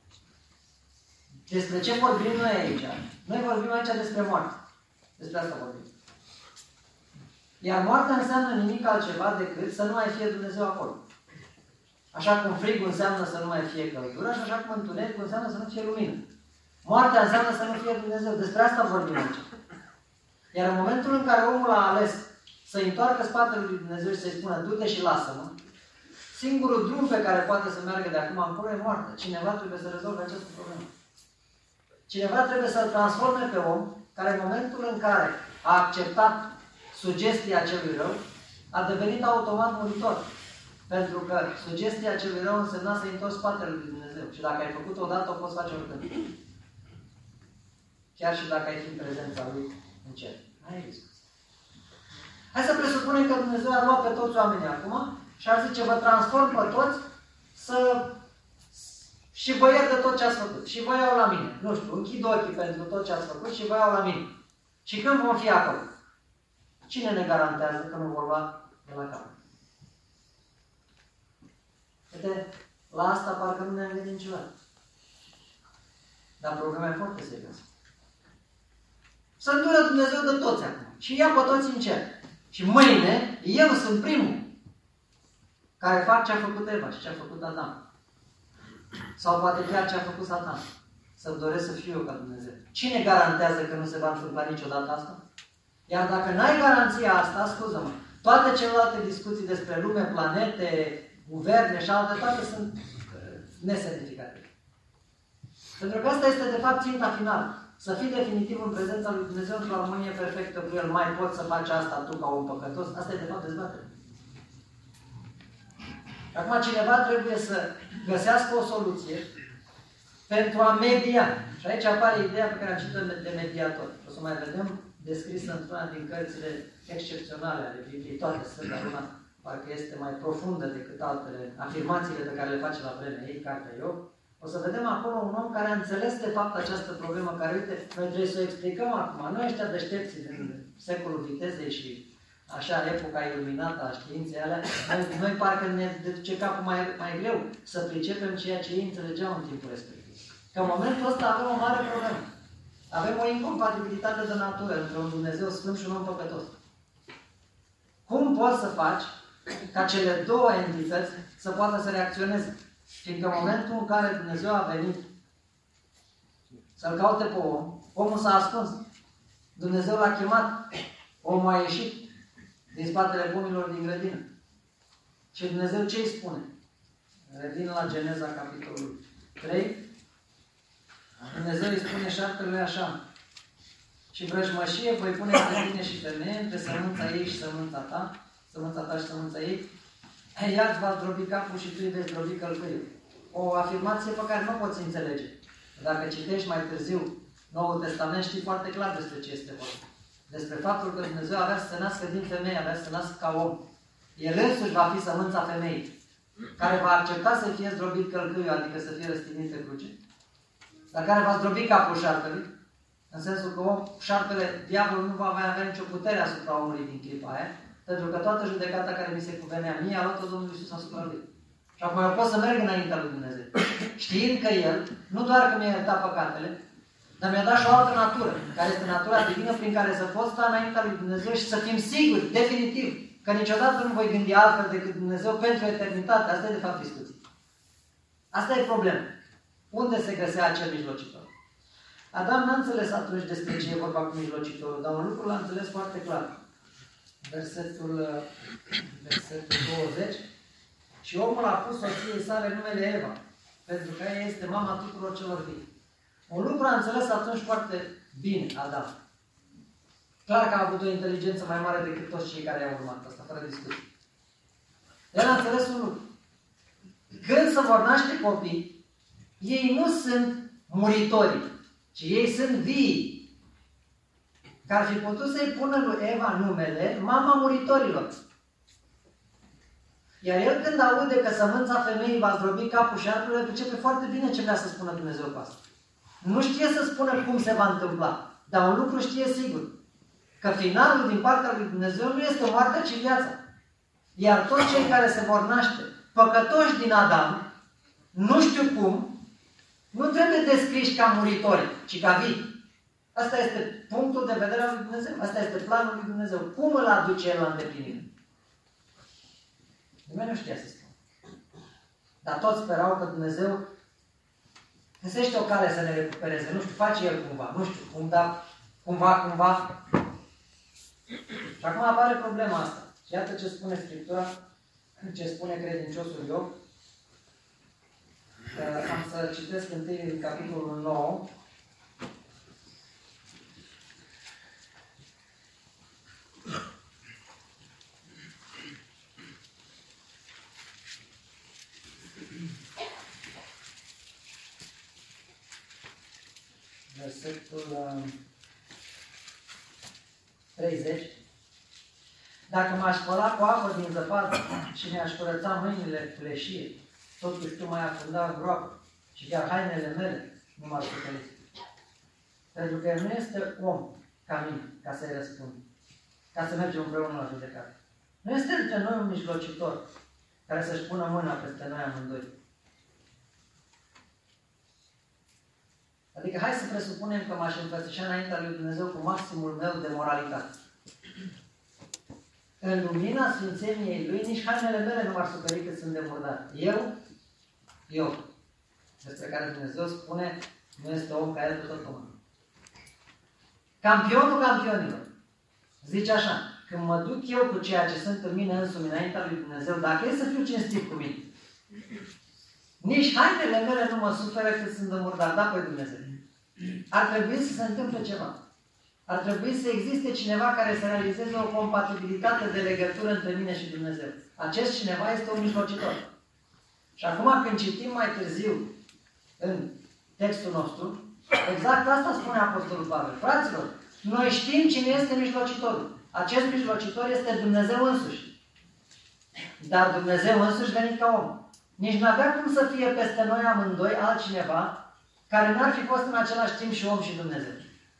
[SPEAKER 8] Despre ce vorbim noi aici? Noi vorbim aici despre moarte. Despre asta vorbim. Iar moartea înseamnă nimic altceva decât să nu mai fie Dumnezeu acolo. Așa cum frigul înseamnă să nu mai fie căldură și așa cum întunericul înseamnă să nu fie lumină. Moartea înseamnă să nu fie Dumnezeu. Despre asta vorbim aici. Iar în momentul în care omul a ales să întoarcă spatele lui Dumnezeu și să-i spună du-te și lasă-mă, singurul drum pe care poate să meargă de acum încolo e moartea. Cineva trebuie să rezolve această problemă. Cineva trebuie să-l transforme pe om care în momentul în care a acceptat sugestia celui rău, a devenit automat muritor. Pentru că sugestia celui rău însemna să-i întorci spatele lui Dumnezeu. Și dacă ai făcut-o odată, o poți face oricând. Chiar și dacă ai fi în prezența lui în cer. Hai discuție. Hai să presupunem că Dumnezeu a luat pe toți oamenii acum și ar zice, vă transform pe toți să... și vă iert de tot ce ați făcut. Și vă iau la mine. Nu știu, închid ochii pentru tot ce ați făcut și vă iau la mine. Și când vom fi acolo? Cine ne garantează că nu vor lua de la capăt? Uite, la asta parcă nu ne-am gândit niciodată. Dar problema e foarte serioasă. Să îndură Dumnezeu de toți acum. Și ia pe toți în cer. Și mâine, eu sunt primul care fac ce a făcut Eva și ce a făcut Adam. Sau poate chiar ce a făcut Satan. Să-mi doresc să fiu eu ca Dumnezeu. Cine garantează că nu se va întâmpla niciodată asta? Iar dacă n-ai garanția asta, scuză-mă, toate celelalte discuții despre lume, planete, guverne și alte, toate sunt nesemnificative. Pentru că asta este de fapt ținta finală. să fii definitiv în prezența lui Dumnezeu într-o armonie perfectă cu El. Mai poți să faci asta tu ca un păcătos? Asta e de fapt dezbatere. Acum cineva trebuie să găsească o soluție pentru a media. Și aici apare ideea pe care am citit-o de mediator. O să mai vedem descrisă într-una din cărțile excepționale ale Bibliei, toate sunt, dar una parcă este mai profundă decât altele, afirmațiile pe care le face la vremea ei, cartea Iov. O să vedem acolo un om care a înțeles de fapt această problemă, care, uite, noi trebuie să o explicăm acum. Noi ăștia deștepții din secolul vitezei și așa, epoca iluminată a științei alea, noi, noi parcă ne duce capul mai, mai greu să pricepem ceea ce ei înțelegeau în timpul respectiv. Că în momentul ăsta avem o mare problemă. Avem o incompatibilitate de natură între un Dumnezeu Sfânt și un om păcătos. Cum poți să faci ca cele două entități să poată să reacționeze? Fiindcă în momentul în care Dumnezeu a venit să-l caute pe om, omul s-a ascuns. Dumnezeu l-a chemat, omul a ieșit din spatele pomilor din grădină. Și Dumnezeu ce îi spune? Revin la Geneza, capitolul trei. Dumnezeu îi spune șarpelui așa: și vrăjmășie voi pune între tine și femeie, între sămânța ei și sămânța ta, sămânța ta și sămânța ei, ea îți va zdrobi capul și tu îi vei zdrobi călcâiul. O afirmație pe care nu poți înțelege. Dacă citești mai târziu Noul Testament, știi foarte clar despre ce este vorba. Despre faptul că Dumnezeu avea să se nască din femeie, avea să se nască ca om. El însuși va fi sămânța femeii, care va accepta să fie zdrobit călcâiul, adică să fie răstignit pe cruce, dar care va zdrobi capul șarpelui, în sensul că om, șarpele, diavolul nu va mai avea nicio putere asupra omului din clipa aia, pentru că toată judecata care mi se cuvenea mie a luat-o Domnul Iisus asupra lui. Și acum eu pot să merg înaintea lui Dumnezeu, știind că El, nu doar că mi-a iertat păcatele, dar mi-a dat și o altă natură, care este natura divină prin care să pot sta înaintea lui Dumnezeu și să fim siguri, definitiv, că niciodată nu voi gândi altfel decât Dumnezeu pentru eternitate. Asta e de fapt discuție. Asta e problema. Unde se găsea acel mijlocitor? Adam n-a înțeles atunci despre ce e vorba cu mijlocitorul, dar un lucru l-a înțeles foarte clar. Versetul, versetul douăzeci. Și omul a pus soției sale numele Eva, pentru că ea este mama tuturor celor vii. Un lucru a înțeles atunci foarte bine Adam. Clar că a avut o inteligență mai mare decât toți cei care au urmat asta, fără discuție. El a înțeles un lucru. Când se vor naște copii, ei nu sunt muritorii, ci ei sunt vii. Că ar fi putut să-i pună lui Eva numele mama muritorilor. Iar el când aude că sămânța femeii va zdrobi capul șarpelui, pricepe foarte bine ce vrea să spună Dumnezeu cu asta. Nu știe să spună cum se va întâmpla, dar un lucru știe sigur. Că finalul din partea lui Dumnezeu nu este moartea, ci viața. Iar toți cei care se vor naște păcătoși din Adam, nu știu cum, nu trebuie descriși ca muritori, ci ca vii. Asta este punctul de vedere al lui Dumnezeu. Asta este planul lui Dumnezeu. Cum îl aduce El la îndeplinire? Nimeni nu știa să spun. Dar toți sperau că Dumnezeu găsește o cale să ne recupereze. Nu știu, face El cumva. Nu știu, cum, dar cumva, cumva. Și acum apare problema asta. Și iată ce spune Scriptura, ce spune credinciosul Iov. Am să citesc întâi din capitolul nouă. Versetul treizeci. Dacă m-aș spăla cu apă din zăpadă și mi-aș curăța mâinile cu leșie, totuși tu m-ai afundat în groapă și chiar hainele mele nu m-ar putea. Pentru că el nu este om ca mine, ca să-i răspund, ca să mergem împreună la judecată. Nu este între noi un mijlocitor care să-și pună mâna peste noi amândoi. Adică hai să presupunem că m-aș înfățișa înaintea lui Dumnezeu cu maximul meu de moralitate. În lumina sfințeniei Lui, nici hainele mele nu m-ar superi cât sunt de murdar. Eu, eu, despre care Dumnezeu spune, nu este om ca el cu tot omul. Campionul campionilor zice așa: când mă duc eu cu ceea ce sunt în mine însumi înaintea lui Dumnezeu, dacă e să fiu cinstit cu mine, nici hainele mele nu mă suferă cât sunt de murdar. Da, păi Dumnezeu. ar trebui să se întâmple ceva. Ar trebui să existe cineva care să realizeze o compatibilitate de legătură între mine și Dumnezeu. Acest cineva este un mijlocitor. Și acum când citim mai târziu în textul nostru, exact asta spune Apostolul Pavel. Fraților, noi știm cine este mijlocitorul. Acest mijlocitor este Dumnezeu însuși. Dar Dumnezeu însuși venit ca om. Nici nu avea cum să fie peste noi amândoi altcineva care n-ar fi fost în același timp și om și Dumnezeu.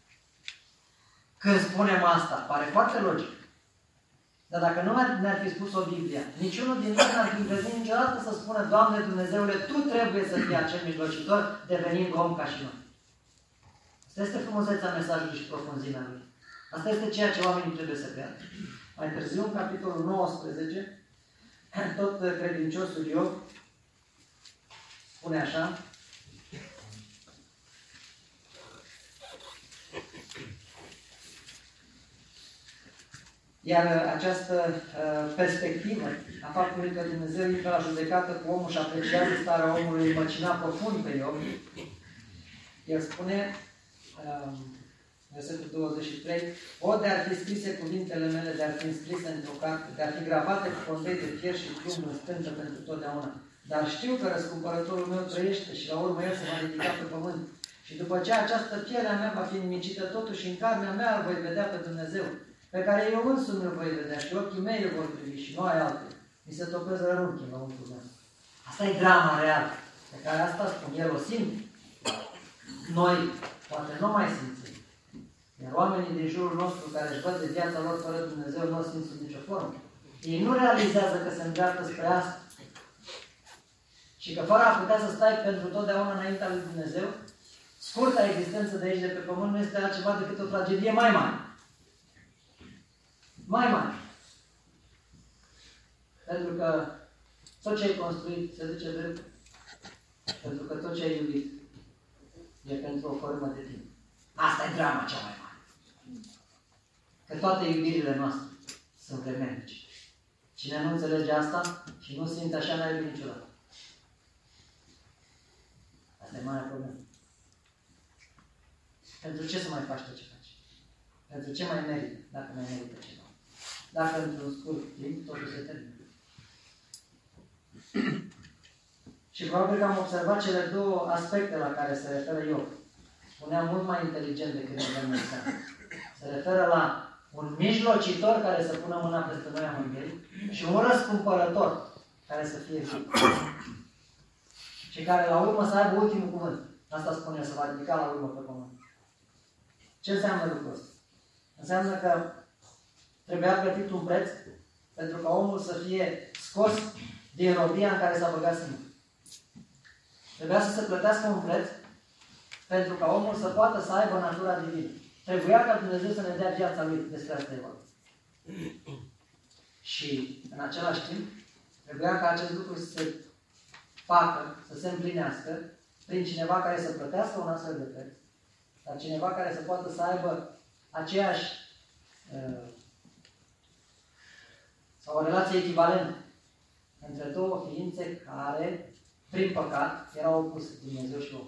[SPEAKER 8] Când spunem asta, pare foarte logic. Dar dacă nu ne-ar fi spus-o Biblia, niciunul din noi n-ar fi îndrăznit niciodată să spună: Doamne Dumnezeule, Tu trebuie să fii acel mijlocitor, devenind om ca și noi. Asta este frumusețea mesajului și profunzimea lui. Asta este ceea ce oamenii trebuie să creadă. Mai târziu, în capitolul nouăsprezece, tot credinciosul Iov spune așa: iar această uh, perspectivă a faptului că Dumnezeu intră la judecată cu omul și apreciază starea omului, măcina profund pe Iov. El spune, uh, versetul douăzeci și trei, o, de ar fi scrise cuvintele mele, de ar fi înscrise într-o carte, de ar fi gravate cu condei de fier și plumb în stâncă pentru totdeauna. Dar știu că răscumpărătorul meu trăiește și la urmă el se va ridica pe pământ. Și după ce această pielea mea va fi nimicită, totuși în carnea mea îl voi vedea pe Dumnezeu, pe care eu însumi îl voi vedea și ochii mei îl vor privi și nu ai alte. Mi se topesc rărunchii la unchiul meu. Asta e drama reală, pe care asta spun, el o simt. Noi poate nu mai simțim. Iar oamenii din jurul nostru care își văd de viața lor fără Dumnezeu nu o simt sub nicio formă. Ei nu realizează că se îndreaptă spre asta. Și că fără a putea să stai pentru totdeauna înaintea lui Dumnezeu, scurta existență de aici de pe pământ nu este altceva decât o tragedie mai mare. Mai mare. Pentru că tot ce ai construit se duce drept. Pentru că tot ce ai iubit e pentru o formă de timp. Asta e drama cea mai mare. Că toate iubirile noastre sunt vremelnice. Cine nu înțelege asta și nu simte așa, n-a iubit niciodată. Asta e marea problemă. Pentru ce să mai faci tot ce faci? Pentru ce mai merită, dacă mai merită ceva? Dacă într-un scurt timp totul se termină. Și probabil că am observat cele două aspecte la care se referă Iov. Spunea mult mai inteligent decât ne seama. Se referă la un mijlocitor care să pună mâna peste noi amândoi și un răscumpărător care să fie viu. Și care la urmă să aibă ultimul cuvânt. Asta spune, să va ridica la urmă pe pământ. Ce înseamnă lucrul ăsta? Înseamnă că trebuia plătit un preț pentru ca omul să fie scos din robia în care s-a băgat singur. Trebuia să se plătească un preț pentru ca omul să poată să aibă natura divină. Trebuia ca Dumnezeu să ne dea viața Lui, despre asta e vorba. Și în același timp, trebuia ca acest lucru să se facă, să se împlinească prin cineva care să plătească un astfel de preț, dar cineva care să poată să aibă aceeași uh, sau o relație echivalentă între două ființe care, prin păcat, erau opuse, Dumnezeu și om.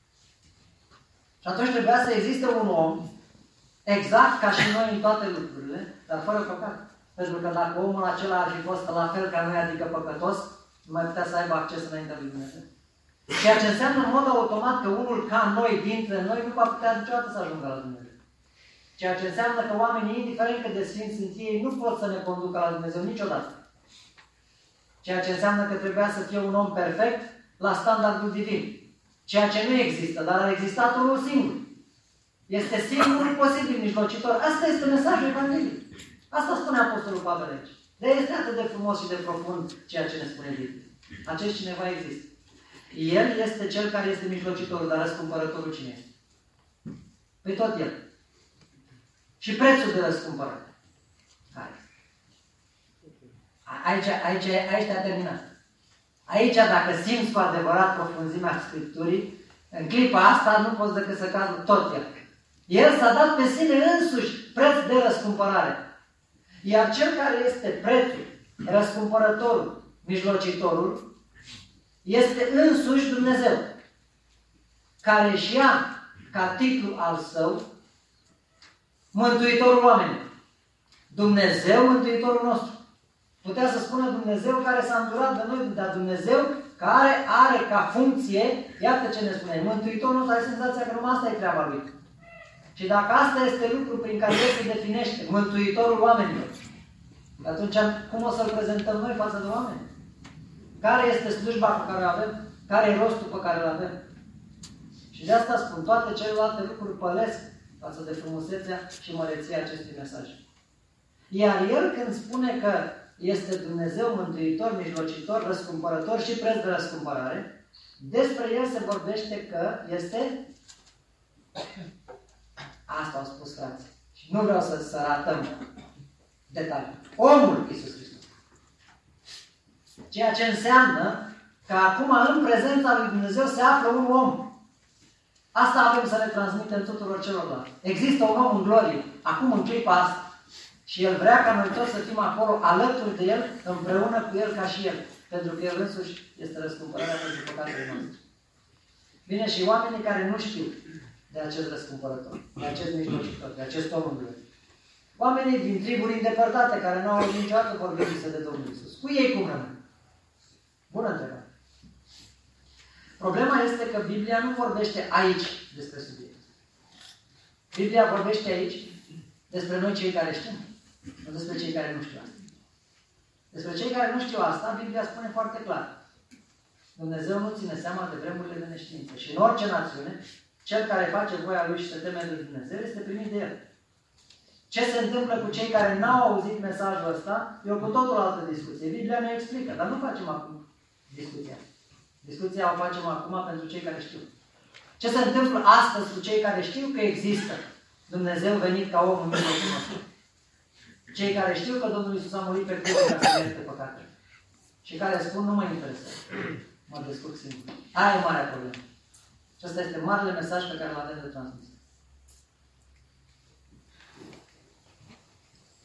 [SPEAKER 8] Și atunci trebuia să existe un om, exact ca și noi în toate lucrurile, dar fără păcat. Pentru că dacă omul acela ar fi fost la fel ca noi, adică păcătos, nu mai putea să aibă acces înaintea lui Dumnezeu. Ceea ce înseamnă în mod automat că unul ca noi, dintre noi, nu va putea niciodată să ajungă la Dumnezeu. Ceea ce înseamnă că oamenii, indiferent cât de sfinți sunt ei, nu pot să ne conducă la Dumnezeu niciodată. Ceea ce înseamnă că trebuia să fie un om perfect la standardul divin. Ceea ce nu există, dar a existat unul singur. Este singurul posibil mijlocitor. Asta este mesajul Evangheliei. Asta spune Apostolul Pavel aici. De-aia este atât de frumos și de profund ceea ce ne spune Biblia. Acest cineva există. El este cel care este mijlocitorul, dar răscumpărătorul cine este? Păi tot el. Și prețul de răscumpărare. Care? Aici, aici, aici te-a terminat. Aici, dacă simți cu adevărat profunzimea Scripturii, în clipa asta nu poți decât să cazi tot el. El s-a dat pe sine însuși preț de răscumpărare. Iar cel care este prețul, răscumpărătorul, mijlocitorul, este însuși Dumnezeu, care își ia ca titlu al său Mântuitorul oamenilor. Dumnezeu, Mântuitorul nostru. Putea să spună Dumnezeu care s-a îndurat de noi, dar Dumnezeu care are ca funcție, iată ce ne spune, Mântuitorul nostru, are senzația că numai asta e treaba lui. Și dacă asta este lucru prin care el se definește, Mântuitorul oamenilor, atunci cum o să-L prezentăm noi față de oameni? Care este slujba pe care o avem? Care e rostul pe care îl avem? Și de asta spun, toate celelalte lucruri pălesc față de frumusețea și măreția acestui mesaj. Iar el când spune că este Dumnezeu mântuitor, mijlocitor, răscumpărător și preț de răscumpărare, despre el se vorbește că este... Asta au spus frații. Și nu vreau să, să ratăm detalii. Omul Iisus Hristos. Ceea ce înseamnă că acum în prezența lui Dumnezeu se află un om. Asta avem să ne transmitem tuturor celorlalți. Există un om în glorie, acum în clipa asta. Și El vrea ca noi toți să fim acolo alături de El, împreună cu El ca și El. Pentru că El însuși este răscumpărarea pentru păcatele noastre. Bine, și oamenii care nu știu de acest răscumpărător, de acest mijlocitor, de acest om în glorie. Oamenii din triburi îndepărtate, care nu au auzit niciodată vorbindu-se de Domnul Iisus. Cu ei cum rămân? Bună întrebare. Problema este că Biblia nu vorbește aici despre subiect. Biblia vorbește aici despre noi cei care știm, nu despre cei care nu știu asta. Despre cei care nu știu asta, Biblia spune foarte clar. Dumnezeu nu ține seama de vremurile de neștiință. Și în orice națiune, cel care face voia Lui și se teme de Dumnezeu este primit de El. Ce se întâmplă cu cei care n-au auzit mesajul ăsta, e o cu totul altă discuție. Biblia ne explică, dar nu facem acum discuția. Discuția o facem acum pentru cei care știu. Ce se întâmplă astăzi cu cei care știu că există Dumnezeu venit ca om în mijlocul nostru? Cei care știu că Domnul Iisus a murit pe cruce ca să ierte păcatele. Și care spun, nu mă interesează. Mă descurc singur. Aia e marea problemă. Și ăsta este marele mesaj pe care îl avem de transmis.